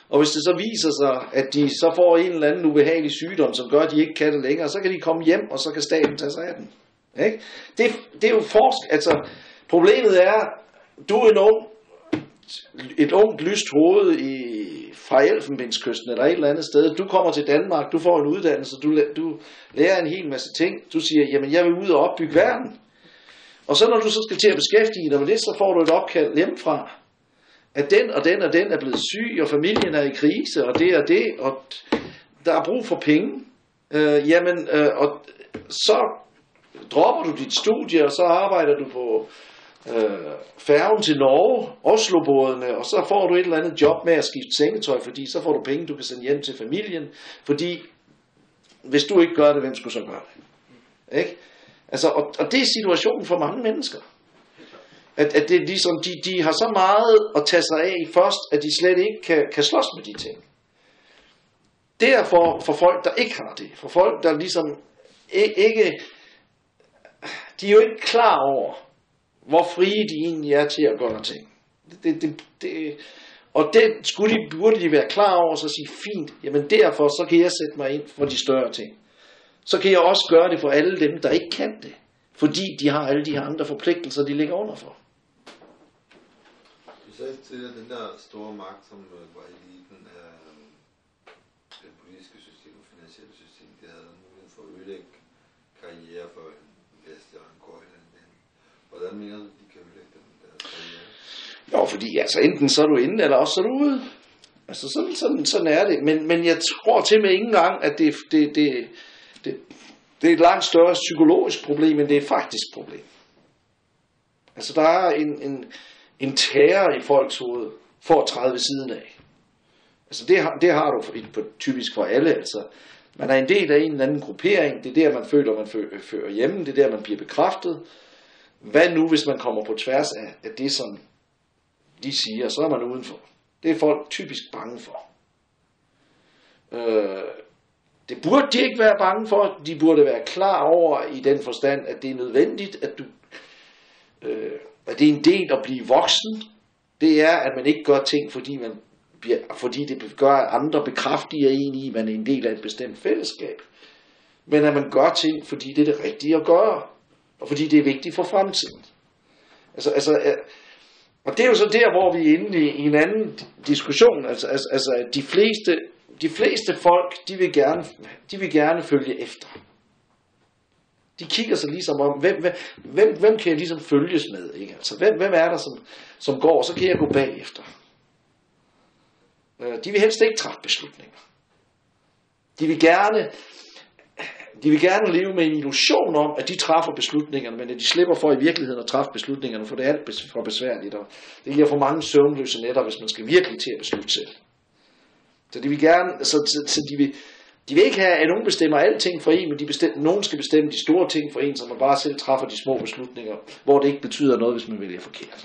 Og hvis det så viser sig, at de så får en eller anden ubehagelig sygdom, som gør, at de ikke kan det længere, så kan de komme hjem, og så kan staten tage sig af den. Ikke? Det, det er jo forsk. Altså, problemet er, du er en ung, et ungt lyst hoved i, fra Elfenbenskysten eller et eller andet sted. Du kommer til Danmark, du får en uddannelse, du, du lærer en hel masse ting. Du siger, jamen jeg vil ud og opbygge verden. Og så når du så skal til at beskæftige dig med det, så får du et opkald hjemmefra. At den og den og den er blevet syg, og familien er i krise, og det og det, og der er brug for penge. Øh, jamen, øh, og så dropper du dit studie, og så arbejder du på øh, færgen til Norge, Oslobådene, og så får du et eller andet job med at skifte sengetøj, fordi så får du penge, du kan sende hjem til familien. Fordi hvis du ikke gør det, hvem skulle så gøre det? Ikke? Altså, og, og det er situationen for mange mennesker. At, at det er ligesom, de, de har så meget at tage sig af først, at de slet ikke kan, kan slås med de ting. Det er for, for folk, der ikke har det. For folk, der ligesom ikke, de er jo ikke klar over, hvor frie de egentlig er til at gøre ting. Det, det, det, og det skulle de, burde de være klar over, så sige, fint, jamen derfor, så kan jeg sætte mig ind for de større ting. Så kan jeg også gøre det for alle dem, der ikke kan det. Fordi de har alle de her andre forpligtelser, de ligger under for. Du sagde til den der store magt, som var eliten af det politiske system og finansielle system, det havde mulighed for at ødelægge karriere for en vest og en Grønland. Hvordan mener du, de kan ødelægge den deres karriere? Jo, fordi altså enten så er du inde, eller også så er du ude. Altså sådan, sådan, sådan er det. Men, men jeg tror til med ikke engang, at det, det, det, det, det er et langt større psykologisk problem, end det er et faktisk problem. Altså der er en, en, en terror i folks hoved for at træde ved siden af. Altså det har, det har du for, for, typisk for alle. Altså man er en del af en eller anden gruppering. Det er der man føler man fører hjemme. Det er der man bliver bekræftet. Hvad nu hvis man kommer på tværs af, af det som de siger, så er man udenfor. Det er folk typisk bange for. Øh, det burde de ikke være bange for. De burde være klar over i den forstand, at det er nødvendigt, at du øh, at det er en del at blive voksen. Det er, at man ikke gør ting, fordi, man bliver, fordi det gør, at andre bekræftiger en i, at man er en del af et bestemt fællesskab. Men at man gør ting, fordi det er det rigtige at gøre. Og fordi det er vigtigt for fremtiden. Altså, altså, og det er jo så der, hvor vi er inde i, i en anden diskussion. Altså, altså, altså de, fleste, de fleste folk, de vil, gerne, de vil gerne følge efter. De kigger sig ligesom om, hvem, hvem, hvem kan jeg ligesom følges med? Ikke? Altså, hvem, hvem er der, som, som går, så kan jeg gå bagefter. De vil helst ikke træffe beslutninger. De vil gerne... De vil gerne leve med en illusion om, at de træffer beslutningerne, men at de slipper for i virkeligheden at træffe beslutningerne, for det er alt for besværligt, og det giver for mange søvnløse nætter, hvis man skal virkelig til at beslutte selv. Så de vil gerne, så, så, så de, vil, de vil ikke have, at nogen bestemmer alting for en, men de bestem, nogen skal bestemme de store ting for en, så man bare selv træffer de små beslutninger, hvor det ikke betyder noget, hvis man vælger forkert.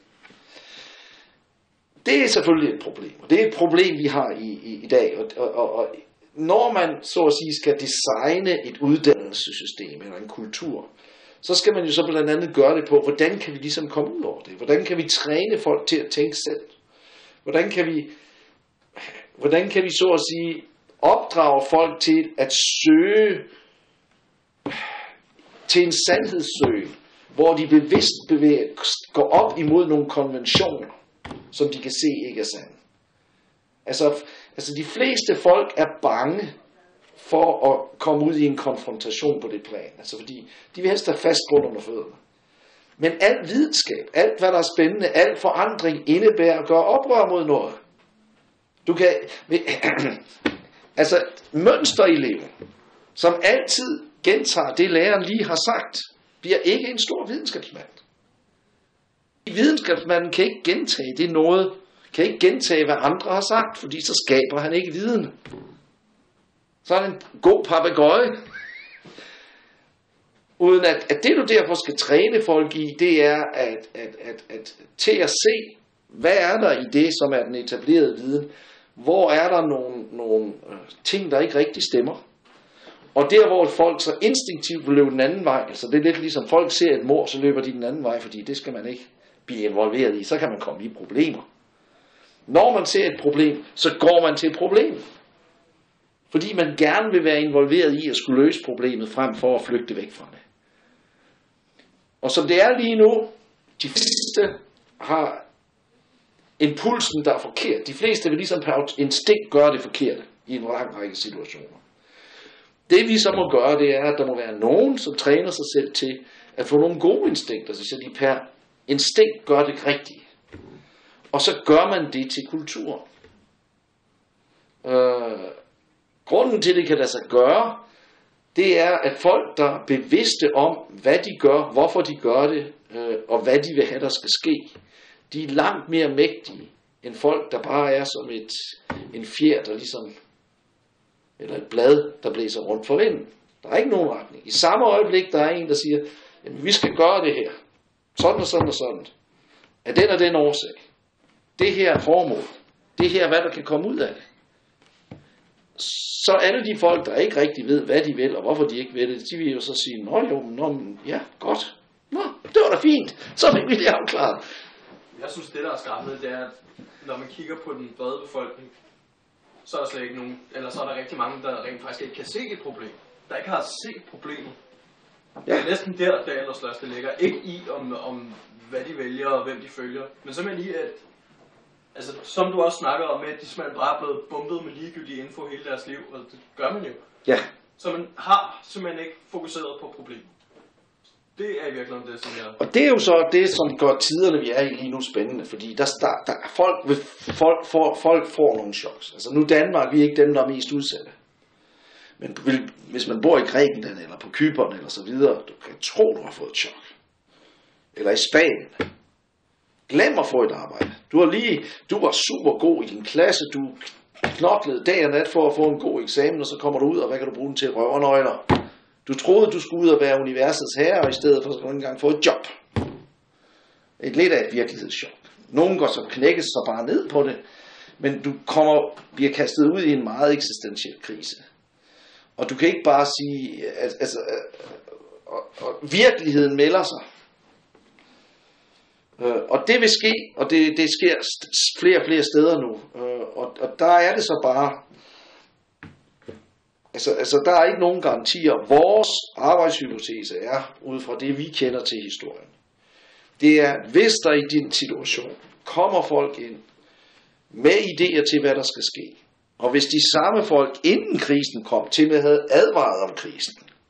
Det er selvfølgelig et problem, og det er et problem, vi har i, i, i dag, og, og, og, og når man så at sige skal designe et uddannelsessystem eller en kultur, så skal man jo så blandt andet gøre det på, hvordan kan vi ligesom komme ud over det? Hvordan kan vi træne folk til at tænke selv? Hvordan kan vi, hvordan kan vi så at sige opdrage folk til at søge til en sandhedssøgen, hvor de bevidst bevæger, går op imod nogle konventioner, som de kan se ikke er sande. Altså, altså de fleste folk er bange for at komme ud i en konfrontation på det plan. Altså fordi de vil helst have fast grund under fødderne. Men alt videnskab, alt hvad der er spændende, alt forandring indebærer at gøre oprør mod noget. Du kan... altså mønstereleven, som altid gentager det læreren lige har sagt, bliver ikke en stor videnskabsmand. Videnskabsmanden kan ikke gentage det noget, kan ikke gentage, hvad andre har sagt, fordi så skaber han ikke viden. Så er han en god papegøje. Uden at, at det du derfor skal træne folk i, det er at, at, at, at til at se, hvad er der i det, som er den etablerede viden. Hvor er der nogle, nogle ting, der ikke rigtig stemmer. Og der hvor folk så instinktivt vil løbe den anden vej, altså det er lidt ligesom folk ser et mord, så løber de den anden vej, fordi det skal man ikke blive involveret i, så kan man komme i problemer. Når man ser et problem, så går man til problemet. Fordi man gerne vil være involveret i at skulle løse problemet, frem for at flygte væk fra det. Og som det er lige nu, de fleste har impulsen, der er forkert. De fleste vil ligesom per instinkt gøre det forkerte i en lang række situationer. Det vi så må gøre, det er, at der må være nogen, som træner sig selv til at få nogle gode instinkter, så de per instinkt gør det rigtige. Og så gør man det til kultur. Øh, grunden til, det kan lade sig gøre, det er, at folk, der er bevidste om, hvad de gør, hvorfor de gør det, øh, og hvad de vil have, der skal ske, de er langt mere mægtige, end folk, der bare er som et, en fjer, der ligesom, eller et blad, der blæser rundt for vinden. Der er ikke nogen retning. I samme øjeblik, der er en, der siger, jamen, vi skal gøre det her. Sådan og sådan og sådan. Af den og den årsag. Det her er formål. Det her er, hvad der kan komme ud af det. Så alle de folk, der ikke rigtig ved, hvad de vil, og hvorfor de ikke vil det, de vil jo så sige, nå jo, nå, ja, godt. Nå, det var da fint. Så fik vi det afklaret. Jeg synes, det der er skræmmende, det er, at når man kigger på den brede befolkning, så er der slet ikke nogen, eller så er der rigtig mange, der rent faktisk ikke kan se et problem. Der ikke har set problemet. Ja. Det er næsten der, det allerstørste ligger. Ikke i, om, om hvad de vælger og hvem de følger, men simpelthen i, at altså, som du også snakker om, at de simpelthen bare er blevet bumpet med ligegyldig info hele deres liv, og det gør man jo. Ja. Så man har simpelthen ikke fokuseret på problemet. Det er i virkeligheden det, som jeg... Og det er jo så det, som gør tiderne, vi er i lige nu, spændende, fordi der, der, der folk, vil, folk, får, folk får nogle choks. Altså nu Danmark, vi er ikke dem, der er mest udsatte. Men hvis man bor i Grækenland, eller på Cypern, eller så videre, du kan tro, du har fået et chok. Eller i Spanien. Glem at få et arbejde. Du, har lige, du var super god i din klasse, du knoklede dag og nat for at få en god eksamen, og så kommer du ud, og hvad kan du bruge den til? Røvernøgler. Du troede, du skulle ud og være universets herre, og i stedet for, så kan du ikke engang få et job. Et lidt af et virkelighedschok. Nogen går så knækkes så bare ned på det, men du kommer, bliver kastet ud i en meget eksistentiel krise. Og du kan ikke bare sige, at altså, og, og virkeligheden melder sig. Og det vil ske, og det, det sker flere og flere steder nu. Og, og der er det så bare, altså, altså der er ikke nogen garantier. Vores arbejdshypotese er, ud fra det vi kender til historien, det er, hvis der i din situation kommer folk ind med idéer til, hvad der skal ske, og hvis de samme folk, inden krisen kom, til med havde advaret om krisen,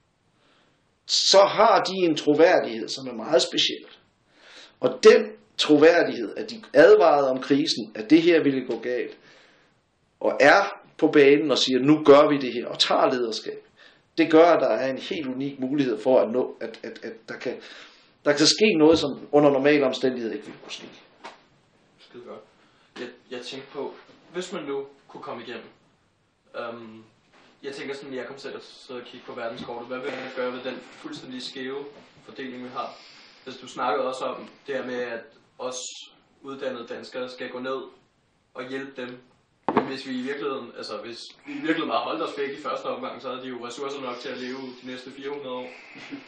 så har de en troværdighed, som er meget speciel. Og den troværdighed, at de advarede om krisen, at det her ville gå galt, og er på banen og siger, nu gør vi det her, og tager lederskab, det gør, at der er en helt unik mulighed for, at, nå, at, at, at der, kan, der kan ske noget, som under normale omstændigheder ikke vil kunne ske. Skide godt. Jeg, jeg tænkte på, hvis man nu kunne komme igennem, um, jeg tænker sådan, jeg kommer selv at sidde og kigge på verdenskortet, hvad vil man gøre ved den fuldstændig skæve fordeling, vi har? Altså, du snakkede også om det her med, at os uddannede danskere skal gå ned og hjælpe dem. Men hvis vi i virkeligheden, altså hvis vi i virkeligheden har holdt os væk i første omgang, så er de jo ressourcer nok til at leve de næste fire hundrede år.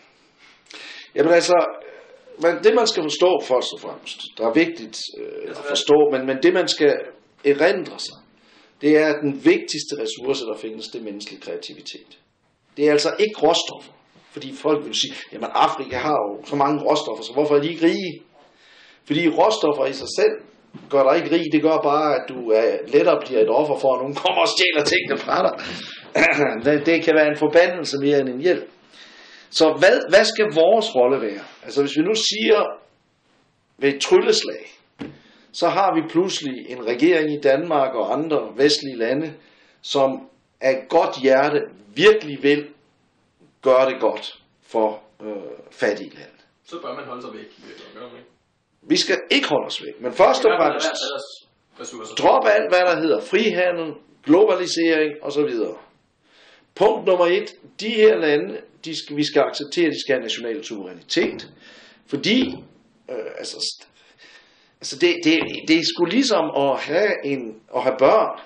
Jamen altså, det man skal forstå først og fremmest, der er vigtigt øh, at forstå, men, men det man skal erindre sig, det er, at den vigtigste ressource, der findes, det er menneskelig kreativitet. Det er altså ikke råstoffer. Fordi folk vil sige, jamen Afrika har jo så mange råstoffer, så hvorfor er de ikke rige? Fordi råstoffer i sig selv gør dig ikke rig, det gør bare, at du er lettere bliver et offer for, at nogen kommer og stjæler tingene fra dig. Det kan være en forbandelse mere end en hjælp. Så hvad, hvad skal vores rolle være? Altså hvis vi nu siger ved et trylleslag, så har vi pludselig en regering i Danmark og andre vestlige lande, som af et godt hjerte virkelig vil gøre det godt for øh, fattige lande. Så bør man holde sig væk. Gør man ikke? Vi skal ikke holde os væk, men først og fremmest drop alt, hvad der hedder frihandel, globalisering osv. Punkt nummer et, de her lande, de skal, vi skal acceptere, at de skal have national suverænitet, fordi øh, altså, altså det, det, det er sgu ligesom at have, en, at have børn.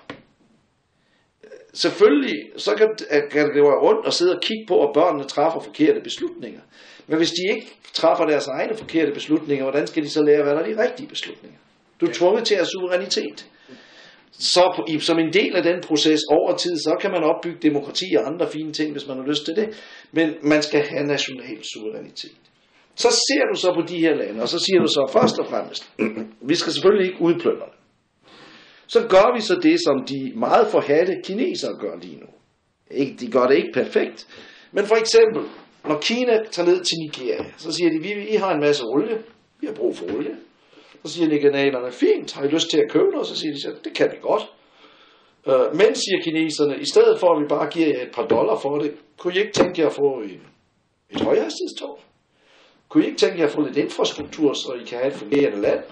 Selvfølgelig, så kan, kan det være rundt og sidde og kigge på, at børnene træffer forkerte beslutninger. Men hvis de ikke træffer deres egne forkerte beslutninger, hvordan skal de så lære, hvad der er de rigtige beslutninger? Du er tvunget til at have suverænitet. Så på, i, som en del af den proces over tid, så kan man opbygge demokrati og andre fine ting, hvis man har lyst til det. Men man skal have national suverænitet. Så ser du så på de her lande, og så siger du så først og fremmest, vi skal selvfølgelig ikke udplyndre det. Så gør vi så det, som de meget forhatte kinesere gør lige nu. Ikke, de gør det ikke perfekt, men for eksempel, når Kina tager ned til Nigeria, så siger de, vi, I har en masse olie, vi har brug for olie. Så siger nigerianerne, fint, har I lyst til at købe noget? Så siger de, det kan vi godt. Øh, men, siger kineserne, i stedet for at vi bare giver jer et par dollar for det, kunne I ikke tænke jer at få en, et højhastighedstog? Kunne I ikke tænke jer at få lidt infrastruktur, så I kan have et fungerende land?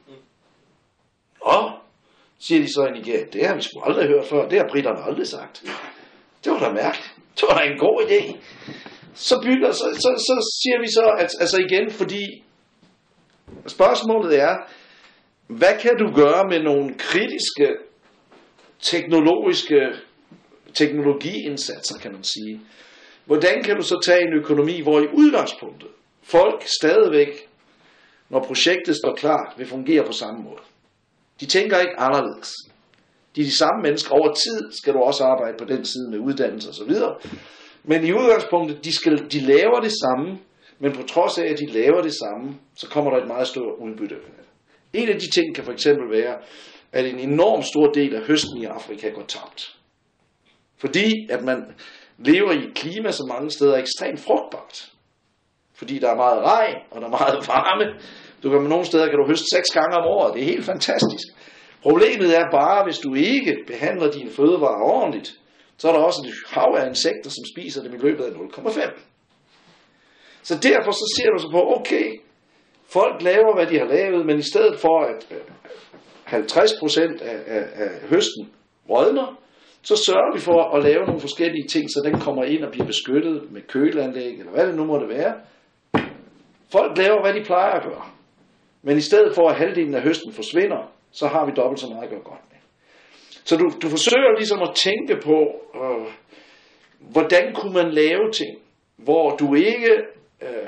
Og, siger de så i Nigeria, det har vi sgu aldrig hørt før, det har britterne aldrig sagt. Det var da mærkeligt. Det var da en god idé. Så, bygger, så, så, så siger vi så, at altså igen, fordi spørgsmålet er, hvad kan du gøre med nogle kritiske teknologiske teknologiindsatser, kan man sige. Hvordan kan du så tage en økonomi, hvor i udgangspunktet folk stadigvæk, når projektet står klart, vil fungere på samme måde. De tænker ikke anderledes. De er de samme mennesker. Over tid skal du også arbejde på den side med uddannelse og så videre. Men i udgangspunktet, de, skal, de laver det samme, men på trods af, at de laver det samme, så kommer der et meget stort udbytte. En af de ting kan for eksempel være, at en enorm stor del af høsten i Afrika går tabt. Fordi at man lever i et klima, som mange steder er ekstremt frugtbart. Fordi der er meget regn, og der er meget varme. Du kan, nogle steder kan du høste seks gange om året. Det er helt fantastisk. Problemet er bare, hvis du ikke behandler dine fødevarer ordentligt, så er der også et hav af insekter, som spiser dem i løbet af nul komma fem. Så derfor så ser du så på, okay, folk laver, hvad de har lavet, men i stedet for at halvtreds procent af, af, af høsten rådner, så sørger vi for at lave nogle forskellige ting, så den kommer ind og bliver beskyttet med køleanlæg, eller hvad det nu måtte være. Folk laver, hvad de plejer at gøre. Men i stedet for at halvdelen af høsten forsvinder, så har vi dobbelt så meget at gøre godt med. Så du, du forsøger ligesom at tænke på, øh, hvordan kunne man lave ting, hvor du ikke... Øh,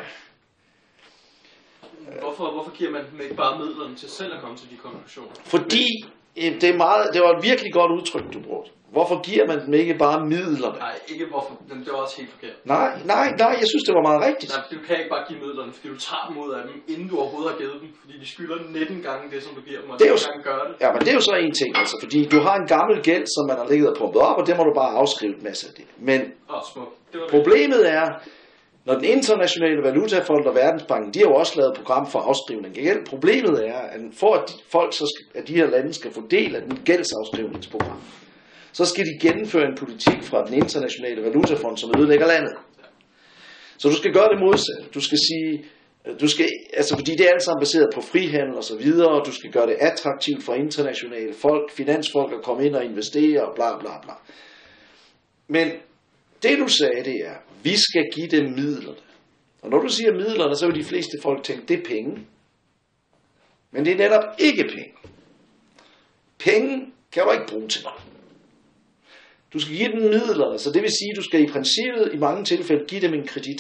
Hvorfor, hvorfor giver man dem ikke bare midlerne til selv at komme til de konklusioner? Fordi øh, det, er meget, det var et virkelig godt udtryk, du brugte. Hvorfor giver man dem ikke bare midlerne? Nej, ikke hvorfor. Det var også helt forkert. Nej, nej, nej, jeg synes, det var meget rigtigt. Nej, du kan ikke bare give midlerne, fordi du tager dem ud af dem, inden du overhovedet har givet dem. Fordi de skylder nitten gange det, som du giver dem, og det er jo, gange gør det. Ja, men det er jo så en ting, altså. Fordi du har en gammel gæld, som man har ligget og pumpet op, og det må du bare afskrive en masse af det. Men oh, smuk. Det var problemet er, når den internationale valutafond og Verdensbanken, de har jo også lavet et program for afskrivning af gæld. Problemet er, at for at de, folk, så skal, at de her lande skal få del af den gældsafskrivningsprogram, så skal de gennemføre en politik fra den internationale valutafond, som ødelægger landet. Så du skal gøre det modsatte. Du skal sige, du skal, altså fordi det er alt sammen baseret på frihandel og så videre, og du skal gøre det attraktivt for internationale folk, finansfolk at komme ind og investere og bla bla bla. Men det du sagde, det er, vi skal give dem midlerne. Og når du siger midlerne, så vil de fleste folk tænke, det er penge. Men det er netop ikke penge. Penge kan du ikke bruge til noget. Du skal give dem midlerne, så det vil sige, at du skal i princippet i mange tilfælde give dem en kredit.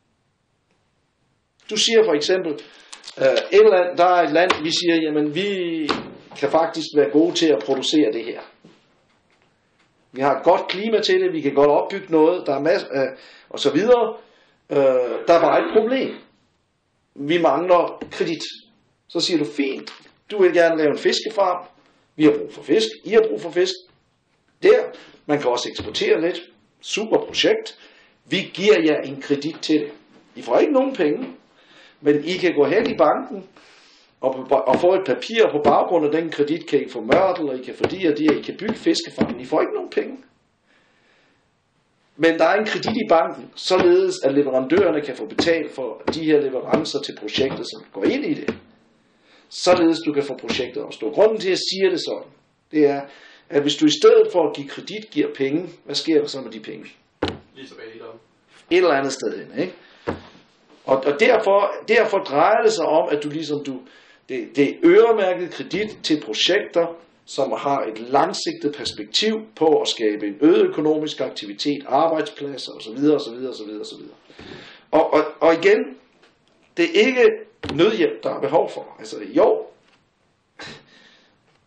Du siger for eksempel, øh, et eller andet, der er et land, vi siger, jamen vi kan faktisk være gode til at producere det her. Vi har et godt klima til det, vi kan godt opbygge noget, der er masser, øh, og så videre. Øh, der er bare et problem. Vi mangler kredit. Så siger du, fint, du vil gerne lave en fiskefarm, vi har brug for fisk, I har brug for fisk. Der, man kan også eksportere lidt, super projekt, vi giver jer en kredit til det. I får ikke nogen penge, men I kan gå hen i banken, og, og få et papir på baggrund af den kredit, kan I få mørtel, og I kan få de og de, og I kan bygge fiskefarmen. I får ikke nogen penge. Men der er en kredit i banken, således at leverandørerne kan få betalt for de her leverancer til projektet, som går ind i det. Således du kan få projektet at stå. Grunden til, at jeg siger det sådan, det er, at hvis du i stedet for at give kredit giver penge, hvad sker der så med de penge? Lige tilbage i dem. Et eller andet sted hen, ikke? Og, og derfor, derfor drejer det sig om, at du ligesom du, det, det er øremærket kredit til projekter, som har et langsigtet perspektiv på at skabe en øget økonomisk aktivitet, arbejdspladser osv. osv. osv. osv. Og, og, og igen, det er ikke nødhjælp, der er behov for. Altså jo,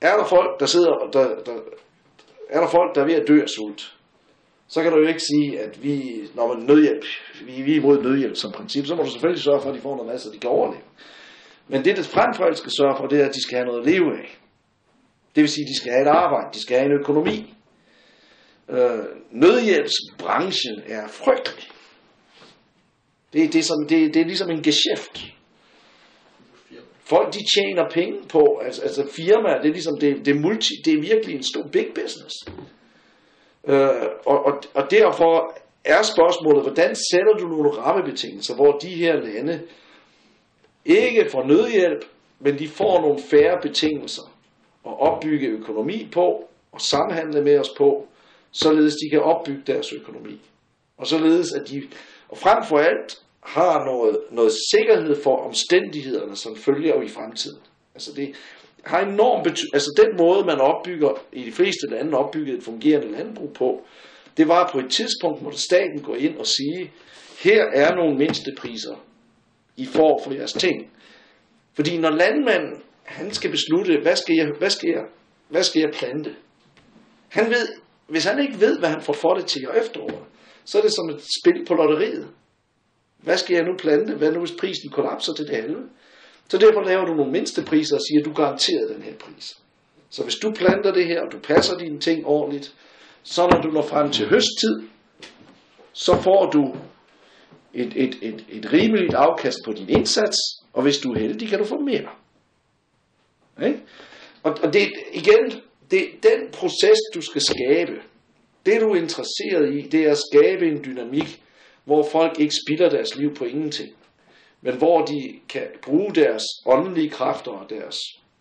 er der folk, der sidder, der, der, er der folk, der er ved at dø af sult, så kan du jo ikke sige, at vi, når man nødhjælp, vi, vi er imod nødhjælp som princip, så må du selvfølgelig sørge for, at de får noget mad, så de kan overleve. Men det, det frem for alt skal sørge for, det er, at de skal have noget at leve af. Det vil sige, at de skal have et arbejde, de skal have en økonomi. Øh, nødhjælpsbranchen er frygtelig. Det, det, er som, det, det er ligesom en geschæft. Folk, de tjener penge på, altså, altså firmaer, det er ligesom, det, det, er multi, det er virkelig en stor big business. Øh, og, og, og derfor er spørgsmålet, hvordan sætter du nogle rammebetingelser, hvor de her lande ikke får nødhjælp, men de får nogle færre betingelser at opbygge økonomi på, og samhandle med os på, således de kan opbygge deres økonomi. Og således at de, og frem for alt, har noget, noget sikkerhed for omstændighederne, som følger i fremtiden. Altså det har enorm betydning. Altså den måde, man opbygger, i de fleste lande opbygget et fungerende landbrug på, det var på et tidspunkt, hvor staten går ind og sige, her er nogle mindstepriser, I får for jeres ting. Fordi når landmanden, han skal beslutte, hvad skal jeg, hvad skal jeg, hvad skal jeg plante? Han ved, hvis han ikke ved, hvad han får for det til efteråret, så er det som et spil på lotteriet. Hvad skal jeg nu plante? Hvad nu, hvis prisen kollapser til det halve? Så derfor laver du nogle mindstepriser og siger, at du garanterer den her pris. Så hvis du planter det her, og du passer dine ting ordentligt, så når du når frem til høsttid, så får du et, et, et, et rimeligt afkast på din indsats, og hvis du er heldig, kan du få mere. Okay? Og, og det igen, det, den proces, du skal skabe, det du er interesseret i, det er at skabe en dynamik, hvor folk ikke spilder deres liv på ingenting, men hvor de kan bruge deres åndelige kræfter og deres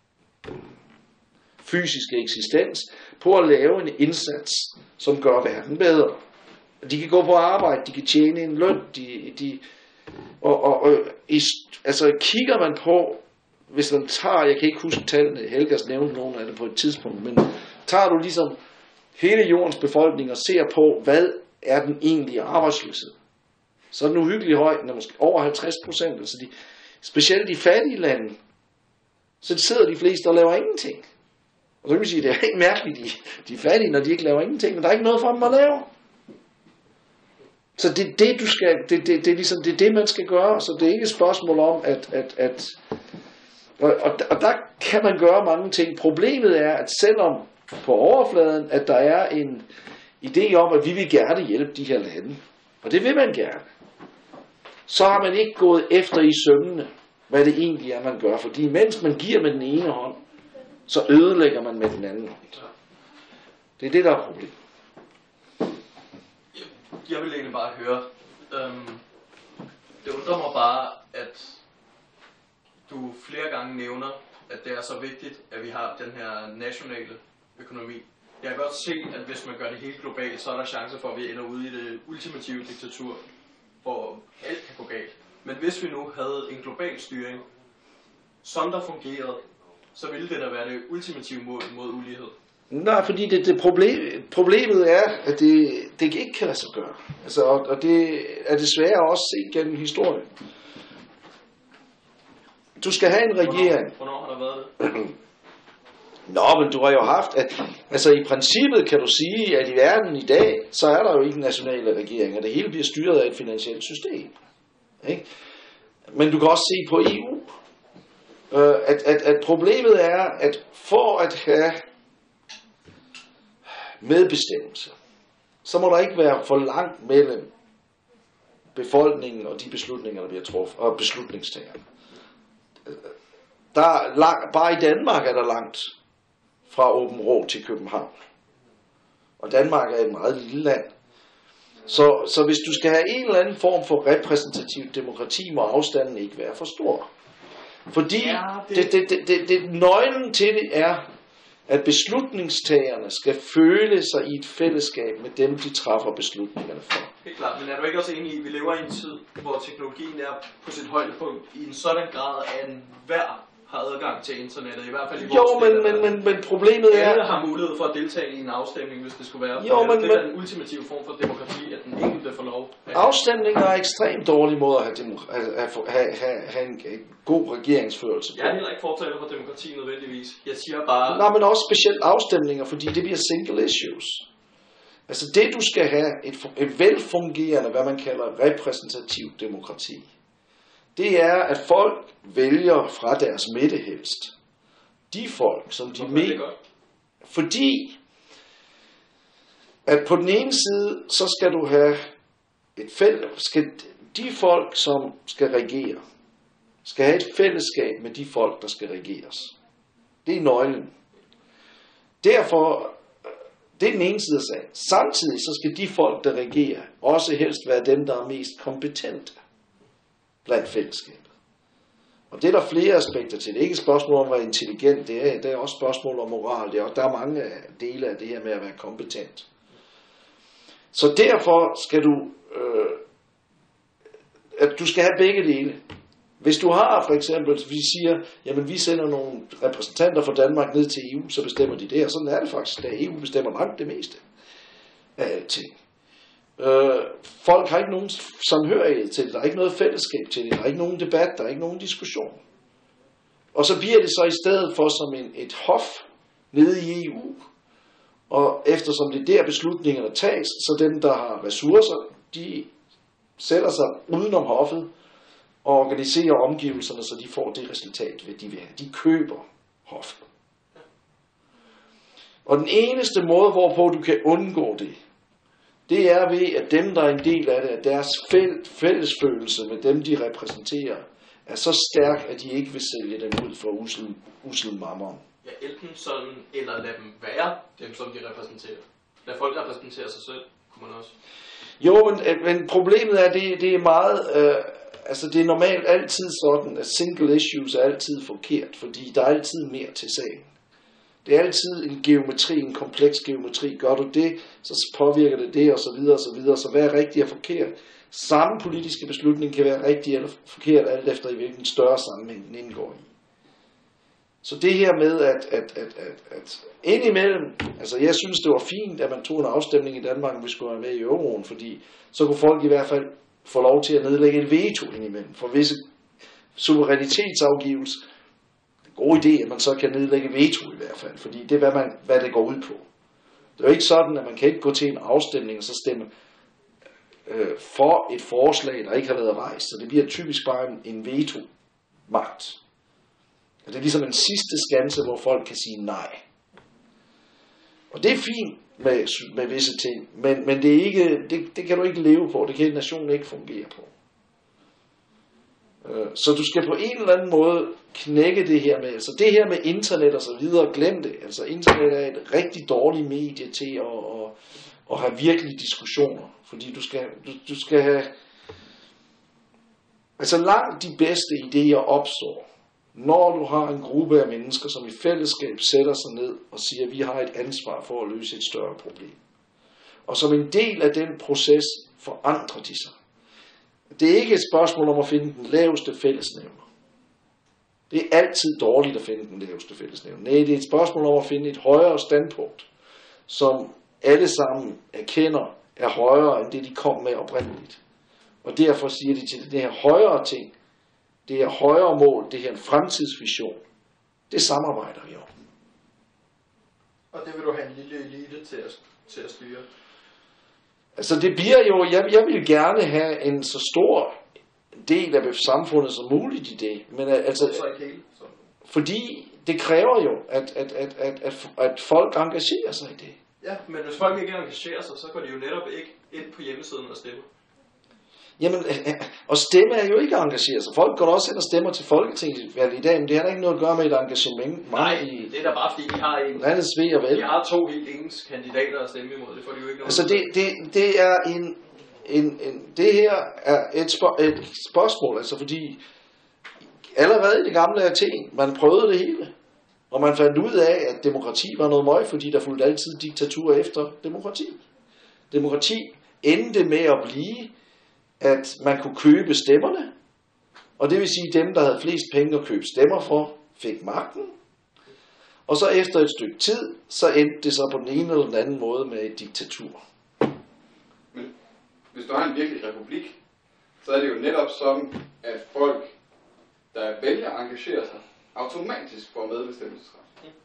fysiske eksistens på at lave en indsats, som gør verden bedre. De kan gå på arbejde, de kan tjene en løn, de, de, og, og, og i, altså kigger man på, hvis man tager, jeg kan ikke huske tallene, Helgas nævnte nogle af det på et tidspunkt, men tager du ligesom hele jordens befolkning og ser på, hvad er den egentlige arbejdsløshed, så er den uhyggeligt høj, den er måske over halvtreds procent, altså de, specielt de fattige lande, så sidder de fleste og laver ingenting. Og så kan vi sige, det er ikke mærkeligt, de, de er fattige, når de ikke laver ingenting, men der er ikke noget for dem at lave. Så det er det, du skal, det, det, det, er ligesom, det er det, man skal gøre, så det er ikke et spørgsmål om, at, at, at og, og, og der kan man gøre mange ting. Problemet er, at selvom på overfladen, at der er en idé om, at vi vil gerne hjælpe de her lande, og det vil man gerne, så har man ikke gået efter i sømmene, hvad det egentlig er, man gør. Fordi mens man giver med den ene hånd, så ødelægger man med den anden hånd. Det er det, der er problemet. Jeg vil egentlig bare høre, øhm, det undrer mig bare, at du flere gange nævner, at det er så vigtigt, at vi har den her nationale økonomi. Jeg kan godt se, at hvis man gør det helt globalt, så er der chancer for, at vi ender ude i det ultimative diktatur, hvor alt kan gå galt. Men hvis vi nu havde en global styring, som der fungerede, så ville det da være det ultimative mål mod ulighed. Nej, fordi det, det problem, problemet er, at det, det ikke kan lade sig gøre. Altså, og, og det er desværre også set gennem historien. Du skal have en regering. Hvornår, Hvornår har der været det? Nå, men du har jo haft, at, altså i princippet kan du sige, at i verden i dag, så er der jo ikke nationale regeringer. Det hele bliver styret af et finansielt system. Ikke? Men du kan også se på E U, øh, at, at, at problemet er, at for at have medbestemmelse, så må der ikke være for langt mellem befolkningen og de beslutninger, der bliver truffet, og beslutningstagerne. Der er lang, bare i Danmark er der langt fra Aabenraa til København. Og Danmark er et meget lille land. Så, så hvis du skal have en eller anden form for repræsentativt demokrati, må afstanden ikke være for stor. Fordi ja, det... Det, det, det, det, nøglen til det er, at beslutningstagerne skal føle sig i et fællesskab med dem, de træffer beslutningerne for. Helt klart, men er du ikke også enig i, at vi lever i en tid, hvor teknologien er på sit højdepunkt i en sådan grad, at enhver har adgang til internettet, i hvert fald i Jo, vores men, del af men, verden. men, men problemet er... Alle har mulighed for at deltage i en afstemning, hvis det skulle være. Jo, men, det men, er den ultimative form for demokrati, at den enkelte får lov. Afstemninger er ekstremt dårlig måde at have, demo- have, have, have, have en, en god regeringsførelse på. Jeg er heller ikke fortaler for demokrati nødvendigvis. Jeg siger bare... Nej, men også specielt afstemninger, fordi det bliver single issues. Altså det du skal have, et, et velfungerende, hvad man kalder repræsentativt demokrati, det er, at folk vælger fra deres midte helst. De folk, som de med... Fordi, at på den ene side, så skal du have et fællesskab, skal de folk, som skal regere, skal have et fællesskab med de folk, der skal regeres. Det er nøglen. Derfor, det er den ene side af sagen. Samtidig så skal de folk, der regerer, også helst være dem, der er mest kompetente blandt fællesskabet. Og det er der flere aspekter til. Det er ikke et spørgsmål om at være intelligent, det er, det er også et spørgsmål om moral. Det er, der er mange dele af det her med at være kompetent. Så derfor skal du, øh, at du skal have begge dele. Hvis du har for eksempel, vi siger, jamen vi sender nogle repræsentanter fra Danmark ned til E U, så bestemmer de det, og sådan er det faktisk, da E U bestemmer langt det meste af alting. Øh, folk har ikke nogen samhørighed til det, der er ikke noget fællesskab til det, der er ikke nogen debat, der er ikke nogen diskussion. Og så bliver det så i stedet for som en, et hof nede i E U, og eftersom det er der beslutningerne tages, så dem der har ressourcer, de sætter sig udenom hoffet, og organiserer omgivelserne, så de får det resultat, de vil have. De køber hoffet. Og den eneste måde, hvorpå du kan undgå det, det er ved, at dem, der er en del af det, at deres fællesfølelse med dem, de repræsenterer, er så stærk, at de ikke vil sælge dem ud for usel, usel mammon. Ja, enten sådan, eller lad dem være dem, som de repræsenterer. Lad folk repræsentere sig selv, kunne man også. Jo, men, men problemet er, det, det er meget... Øh, altså, det er normalt altid sådan, at single issues er altid forkert, fordi der er altid mere til sagen. Det er altid en geometri, en kompleks geometri. Gør du det, så påvirker det det, og så videre, og så videre. Så hvad er rigtigt og forkert? Samme politiske beslutning kan være rigtig eller forkert, alt efter i hvilken større sammenhæng den indgår i. Så det her med, at, at, at, at, at indimellem, altså jeg synes, det var fint, at man tog en afstemning i Danmark, om vi skulle være med i euroen, fordi så kunne folk i hvert fald få lov til at nedlægge et veto indimellem, for visse suverænitetsafgivelse. God idé, at man så kan nedlægge veto i hvert fald, fordi det er, hvad, man, hvad det går ud på. Det er jo ikke sådan, at man kan ikke gå til en afstemning og så stemme øh, for et forslag, der ikke har været rejst, så det bliver typisk bare en, en veto-magt. Det er ligesom en sidste skanse, hvor folk kan sige nej. Og det er fint med, med visse ting, men, men det, er ikke, det, det kan du ikke leve på, det kan en nation ikke fungere på. Så du skal på en eller anden måde knække det her med, altså det her med internet og så videre, glem det. Altså internet er et rigtig dårligt medie til at, at, at have virkelige diskussioner, fordi du skal, du, du skal have, altså langt de bedste idéer opstår, når du har en gruppe af mennesker, som i fællesskab sætter sig ned og siger, at vi har et ansvar for at løse et større problem. Og som en del af den proces forandrer de sig. Det er ikke et spørgsmål om at finde den laveste fællesnævner. Det er altid dårligt at finde den laveste fællesnævner. Nej, det er et spørgsmål om at finde et højere standpunkt, som alle sammen erkender er højere end det, de kom med oprindeligt. Og derfor siger de til det her højere ting, det er højere mål, det her en fremtidsvision. Det samarbejder vi om. Og det vil du have en lille elite til at, til at styre? Altså det bliver jo, jeg, jeg vil gerne have en så stor del af samfundet som muligt i det. Men altså, så ikke hele, så. Fordi det kræver jo, at, at, at, at, at, at folk engagerer sig i det. Ja, men hvis folk ikke engagerer sig, så går de jo netop ikke ind på hjemmesiden og stemmer. Jamen, og stemme er jo ikke at engagere sig. Folk går også ind og stemmer til Folketinget i dag, men det har da ikke noget at gøre med et engagement. Nej, i det er da bare fordi, de har en... Landets ve og vel. De har to helt ens kandidater at stemme imod, det får de jo ikke noget. Altså, det, det, det er en, en, en... Det her er et, spørg, et spørgsmål, altså fordi... Allerede i det gamle Athen, man prøvede det hele. Og man fandt ud af, at demokrati var noget møg, fordi der fulgte altid diktatur efter demokrati. Demokrati endte med at blive... at man kunne købe stemmerne, og det vil sige, at dem, der havde flest penge at købe stemmer for, fik magten, og så efter et stykke tid, så endte det så på den ene eller den anden måde med et diktatur. Men hvis du har en virkelig republik, så er det jo netop sådan, at folk, der vælger at engagere sig, automatisk får medbestemmelsesret.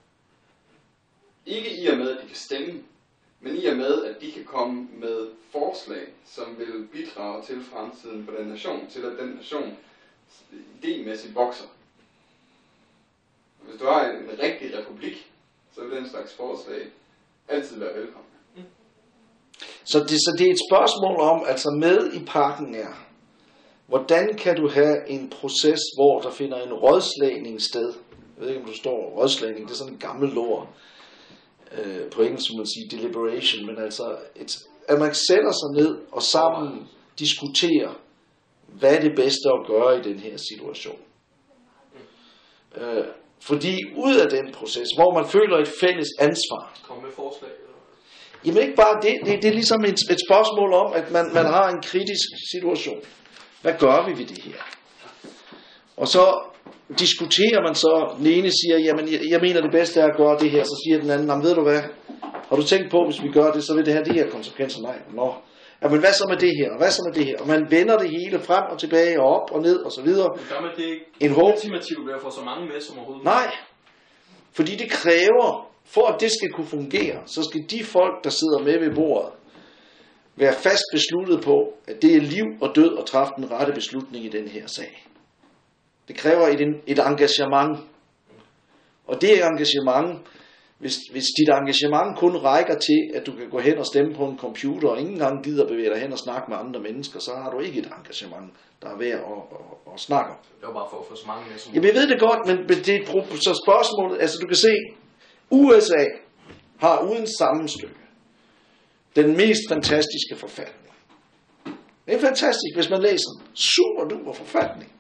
Ikke i og med, at de kan stemme, men i og med, at de kan komme med forslag, som vil bidrage til fremtiden for den nation, til at den nation idémæssigt vokser. Hvis du har en rigtig republik, så vil den slags forslag altid være velkommen. Mm. Så, det, så det er et spørgsmål om, altså med i pakken er, hvordan kan du have en proces, hvor der finder en rådslagning sted? Jeg ved ikke, om du står rådslagning, det er sådan en gammel ord. Øh, på engelsk må man sige deliberation, men altså, et, at man sætter sig ned og sammen diskuterer, hvad er det bedste at gøre i den her situation. Mm. Øh, fordi ud af den proces, hvor man føler et fælles ansvar. Kom med forslag. Jamen ikke bare det, det, det er ligesom et, et spørgsmål om, at man, man har en kritisk situation. Hvad gør vi ved det her? Og så diskuterer man så, den ene siger, jamen jeg, jeg mener det bedste er at gøre det her, så siger den anden, jamen ved du hvad, har du tænkt på, hvis vi gør det, så vil det have de her konsekvenser? Nej, nå. Jamen hvad så med det her, og hvad så med det her? Og man vender det hele frem og tilbage, og op og ned og så videre. Men gør man det ikke en håb ultimativt ved at få så mange med som overhovedet? Nej, fordi det kræver, for at det skal kunne fungere, så skal de folk, der sidder med ved bordet, være fast besluttet på, at det er liv og død at træffe den rette beslutning i den her sag. Det kræver et, et engagement. Og det engagement, hvis, hvis dit engagement kun rækker til, at du kan gå hen og stemme på en computer, og ingen engang gider bevæge dig hen og snakke med andre mennesker, så har du ikke et engagement, der er værd at, at, at snakke om. Det var bare for at få så mange med som... Jamen jeg ved det godt, men det er et, så spørgsmålet, altså du kan se, U S A har uden sammenstykke den mest fantastiske forfatning. Det er fantastisk, hvis man læser den. Super duper forfatning.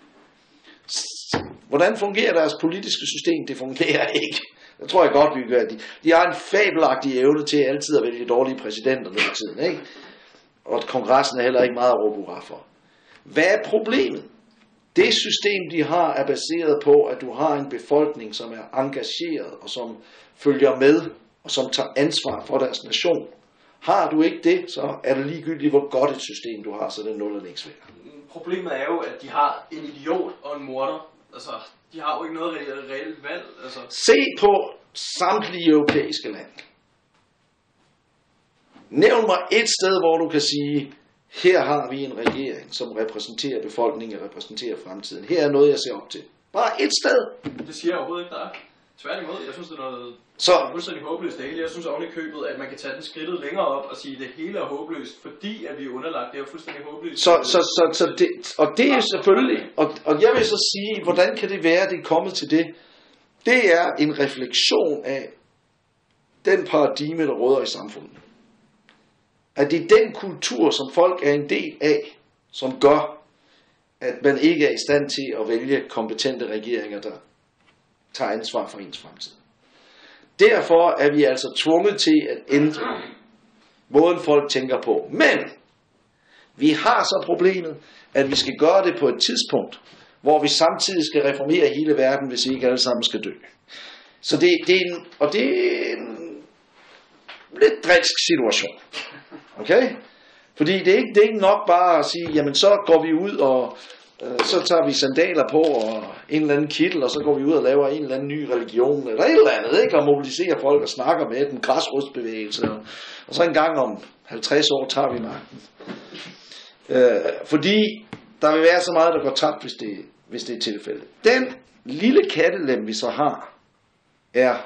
Hvordan fungerer deres politiske system? Det fungerer ikke. Det tror jeg godt, vi gør. De, de har en fabelagtig evne til altid at vælge dårlige præsidenter nu for tiden, ikke? Og kongressen er heller ikke meget at råbe hurra for. Hvad er problemet? Det system, de har, er baseret på, at du har en befolkning, som er engageret, og som følger med, og som tager ansvar for deres nation. Har du ikke det, så er det ligegyldigt, hvor godt et system du har, så det er nul og niks værd. Problemet er jo, at de har en idiot og en morder. Altså, de har jo ikke noget reelt, reelt valg. Altså. Se på samtlige europæiske lande. Nævn mig et sted, hvor du kan sige, her har vi en regering, som repræsenterer befolkningen og repræsenterer fremtiden. Her er noget, jeg ser op til. Bare et sted. Det siger jeg overhovedet ikke, der er. Tværtimod, jeg synes, det er noget så, fuldstændig håbløst det hele. Jeg synes oven i købet, at man kan tage den skridtet længere op og sige, at det hele er håbløst, fordi at vi er underlagt. Det er jo fuldstændig håbløst. Så, så, så, så det, og det er selvfølgelig, og, og jeg vil så sige, hvordan kan det være, at det er kommet til det? Det er en refleksion af den paradigme, der råder i samfundet. At det er den kultur, som folk er en del af, som gør, at man ikke er i stand til at vælge kompetente regeringer, der tager ansvar for ens fremtid. Derfor er vi altså tvunget til at ændre måden folk tænker på. Men vi har så problemet, at vi skal gøre det på et tidspunkt, hvor vi samtidig skal reformere hele verden, hvis ikke alle sammen skal dø. Så det, det er en, og det er en lidt drilsk situation. Okay? Fordi det er, ikke, det er ikke nok bare at sige, jamen så går vi ud og øh, så tager vi sandaler på og en eller anden kittel, og så går vi ud og laver en eller anden ny religion, eller et eller andet, ikke? Og mobiliserer folk og snakker med den græsrodsbevægelse. Og, og så en gang om halvtreds år tager vi magten. Øh, fordi der vil være så meget, der går tabt, hvis det, hvis det er tilfældet. Den lille kattelem, vi så har, er,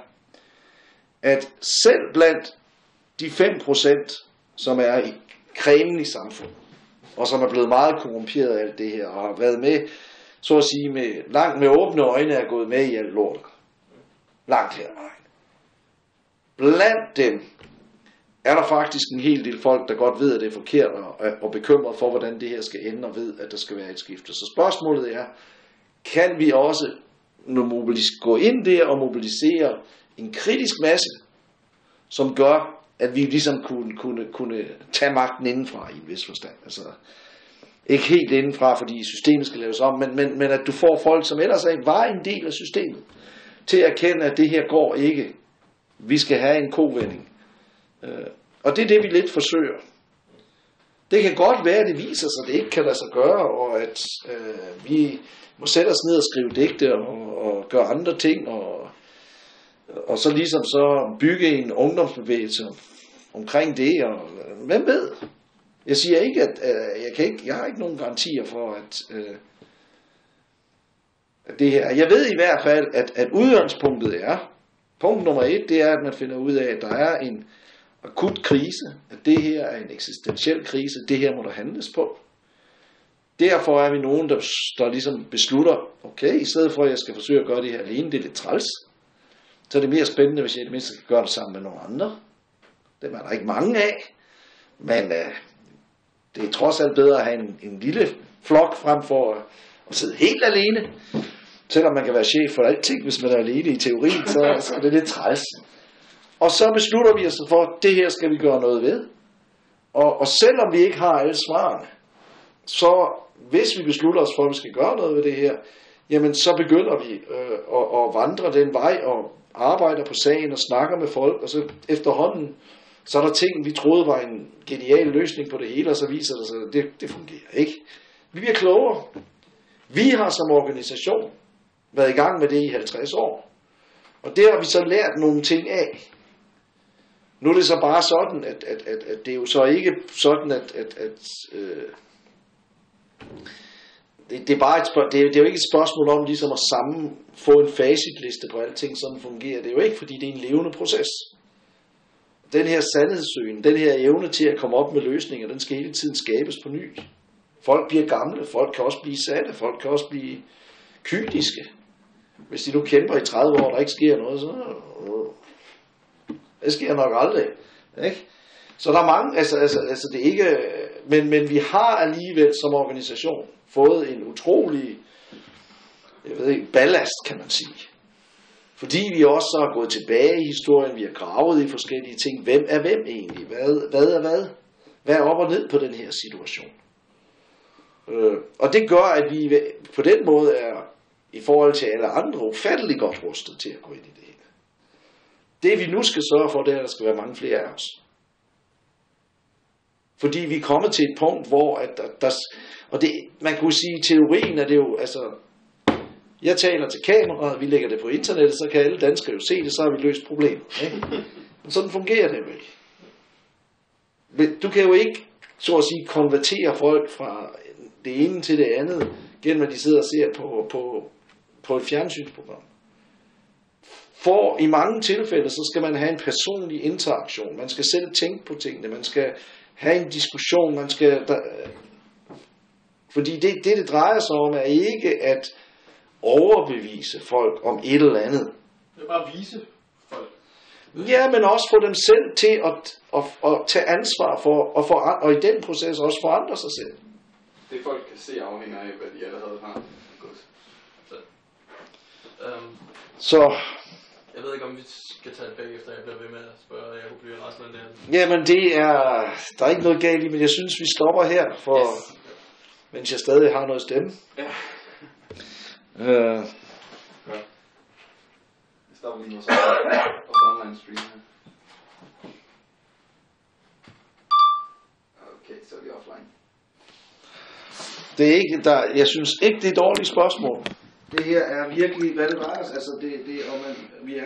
at selv blandt de fem procent, som er i kremen i samfundet, og som er blevet meget korrumperet af alt det her, og har været med, så at sige, med, langt med åbne øjne, er gået med i alt lort. Langt her vejen. Blandt dem er der faktisk en hel del folk, der godt ved, at det er forkert, og, og bekymret for, hvordan det her skal ende, og ved, at der skal være et skifte. Så spørgsmålet er, kan vi også gå ind der og mobilisere en kritisk masse, som gør, at vi ligesom kunne, kunne, kunne tage magten indenfra i en vis forstand. Altså, Ikke helt indenfra, fordi systemet skal laves om, men, men, men at du får folk, som ellers er, var en del af systemet, til at erkende, at det her går ikke. Vi skal have en kovending. Øh, og det er det, vi lidt forsøger. Det kan godt være, at det viser sig, at det ikke kan lade sig gøre, og at øh, vi må sætte os ned og skrive digte og, og gøre andre ting, og, og så ligesom så bygge en ungdomsbevægelse omkring det, og hvem ved? Jeg siger ikke, at øh, jeg, kan ikke, jeg har ikke nogen garantier for, at, øh, at det her. Jeg ved i hvert fald, at, at udgangspunktet er, punkt nummer et, det er, at man finder ud af, at der er en akut krise, at det her er en eksistentiel krise, det her må der handles på. Derfor er vi nogen, der, der ligesom beslutter, okay, i stedet for at jeg skal forsøge at gøre det her alene, det er lidt træls, så er det mere spændende, hvis jeg i det mindste kan gøre det sammen med nogle andre. Dem er der ikke mange af, men øh, det er trods alt bedre at have en, en lille flok frem for at, at sidde helt alene. Selvom man kan være chef for alting, hvis man er alene i teorien, så, så er det lidt træls. Og så beslutter vi os for, at det her skal vi gøre noget ved. Og, og selvom vi ikke har alle svarene, så hvis vi beslutter os for, at vi skal gøre noget ved det her, jamen så begynder vi øh, at, at vandre den vej og arbejder på sagen og snakker med folk, og så efterhånden, så er der ting, vi troede var en genial løsning på det hele, og så viser det sig, at det, det fungerer ikke. Vi bliver klogere. Vi har som organisation været i gang med det i halvtreds år. Og det har vi så lært nogle ting af. Nu er det så bare sådan, at, at, at, at det er jo så ikke sådan, at, at, at øh, det, det, er bare et spørg- det, er, det er jo ikke et spørgsmål om ligesom at sammen få en facitliste på alting, sådan fungerer. Det er jo ikke, fordi det er en levende proces. Den her sandhedssøgen, den her evne til at komme op med løsninger, den skal hele tiden skabes på ny. Folk bliver gamle, folk kan også blive satte, folk kan også blive kyniske. Hvis de nu kæmper i tredive år, der ikke sker noget, så det sker nok aldrig. Ikke? Så der er mange, altså, altså, altså det er ikke, men, men vi har alligevel som organisation fået en utrolig, jeg ved ikke, ballast, kan man sige. Fordi vi også har gået tilbage i historien, vi har gravet i forskellige ting. Hvem er hvem egentlig? Hvad, hvad er hvad? Hvad er op og ned på den her situation? Øh, og det gør, at vi på den måde er, i forhold til alle andre, ufattelig godt rustet til at gå ind i det hele. Det vi nu skal sørge for, det er, at der skal være mange flere af os. Fordi vi er kommet til et punkt, hvor at der, der og det, man kunne sige, i teorien er det jo, altså, jeg taler til kameraet, vi lægger det på internettet, så kan alle danskere jo se det, så har vi løst problemet. Ikke? Men sådan fungerer det jo ikke. Du kan jo ikke, så at sige, konvertere folk fra det ene til det andet, gennem at de sidder og ser på, på, på et fjernsynsprogram. For i mange tilfælde, så skal man have en personlig interaktion. Man skal selv tænke på tingene. Man skal have en diskussion. Man skal, der, fordi det, det, det drejer sig om, er ikke at overbevise folk om et eller andet. Det er bare at vise folk. Ja, men også få dem selv til at, at, at tage ansvar for, og, for, og i den proces også forandre sig selv. Det folk kan se afhænger af, hvad de allerede har. Godt. Så, øhm, Så... Jeg ved ikke, om vi skal tage det bagefter, jeg bliver ved med at spørge, jeg kunne blive resten af det. Jamen det er, der er ikke noget galt i, men jeg synes, vi stopper her, for, yes. Mens jeg stadig har noget stemme. Ja. Øh. Ja. Jeg stopper lige vores online stream her. Okay, så er vi offline. Det er ikke, der, jeg synes ikke, det er et dårligt spørgsmål. Det her er virkelig, hvad det var, altså det, det, og man, vi er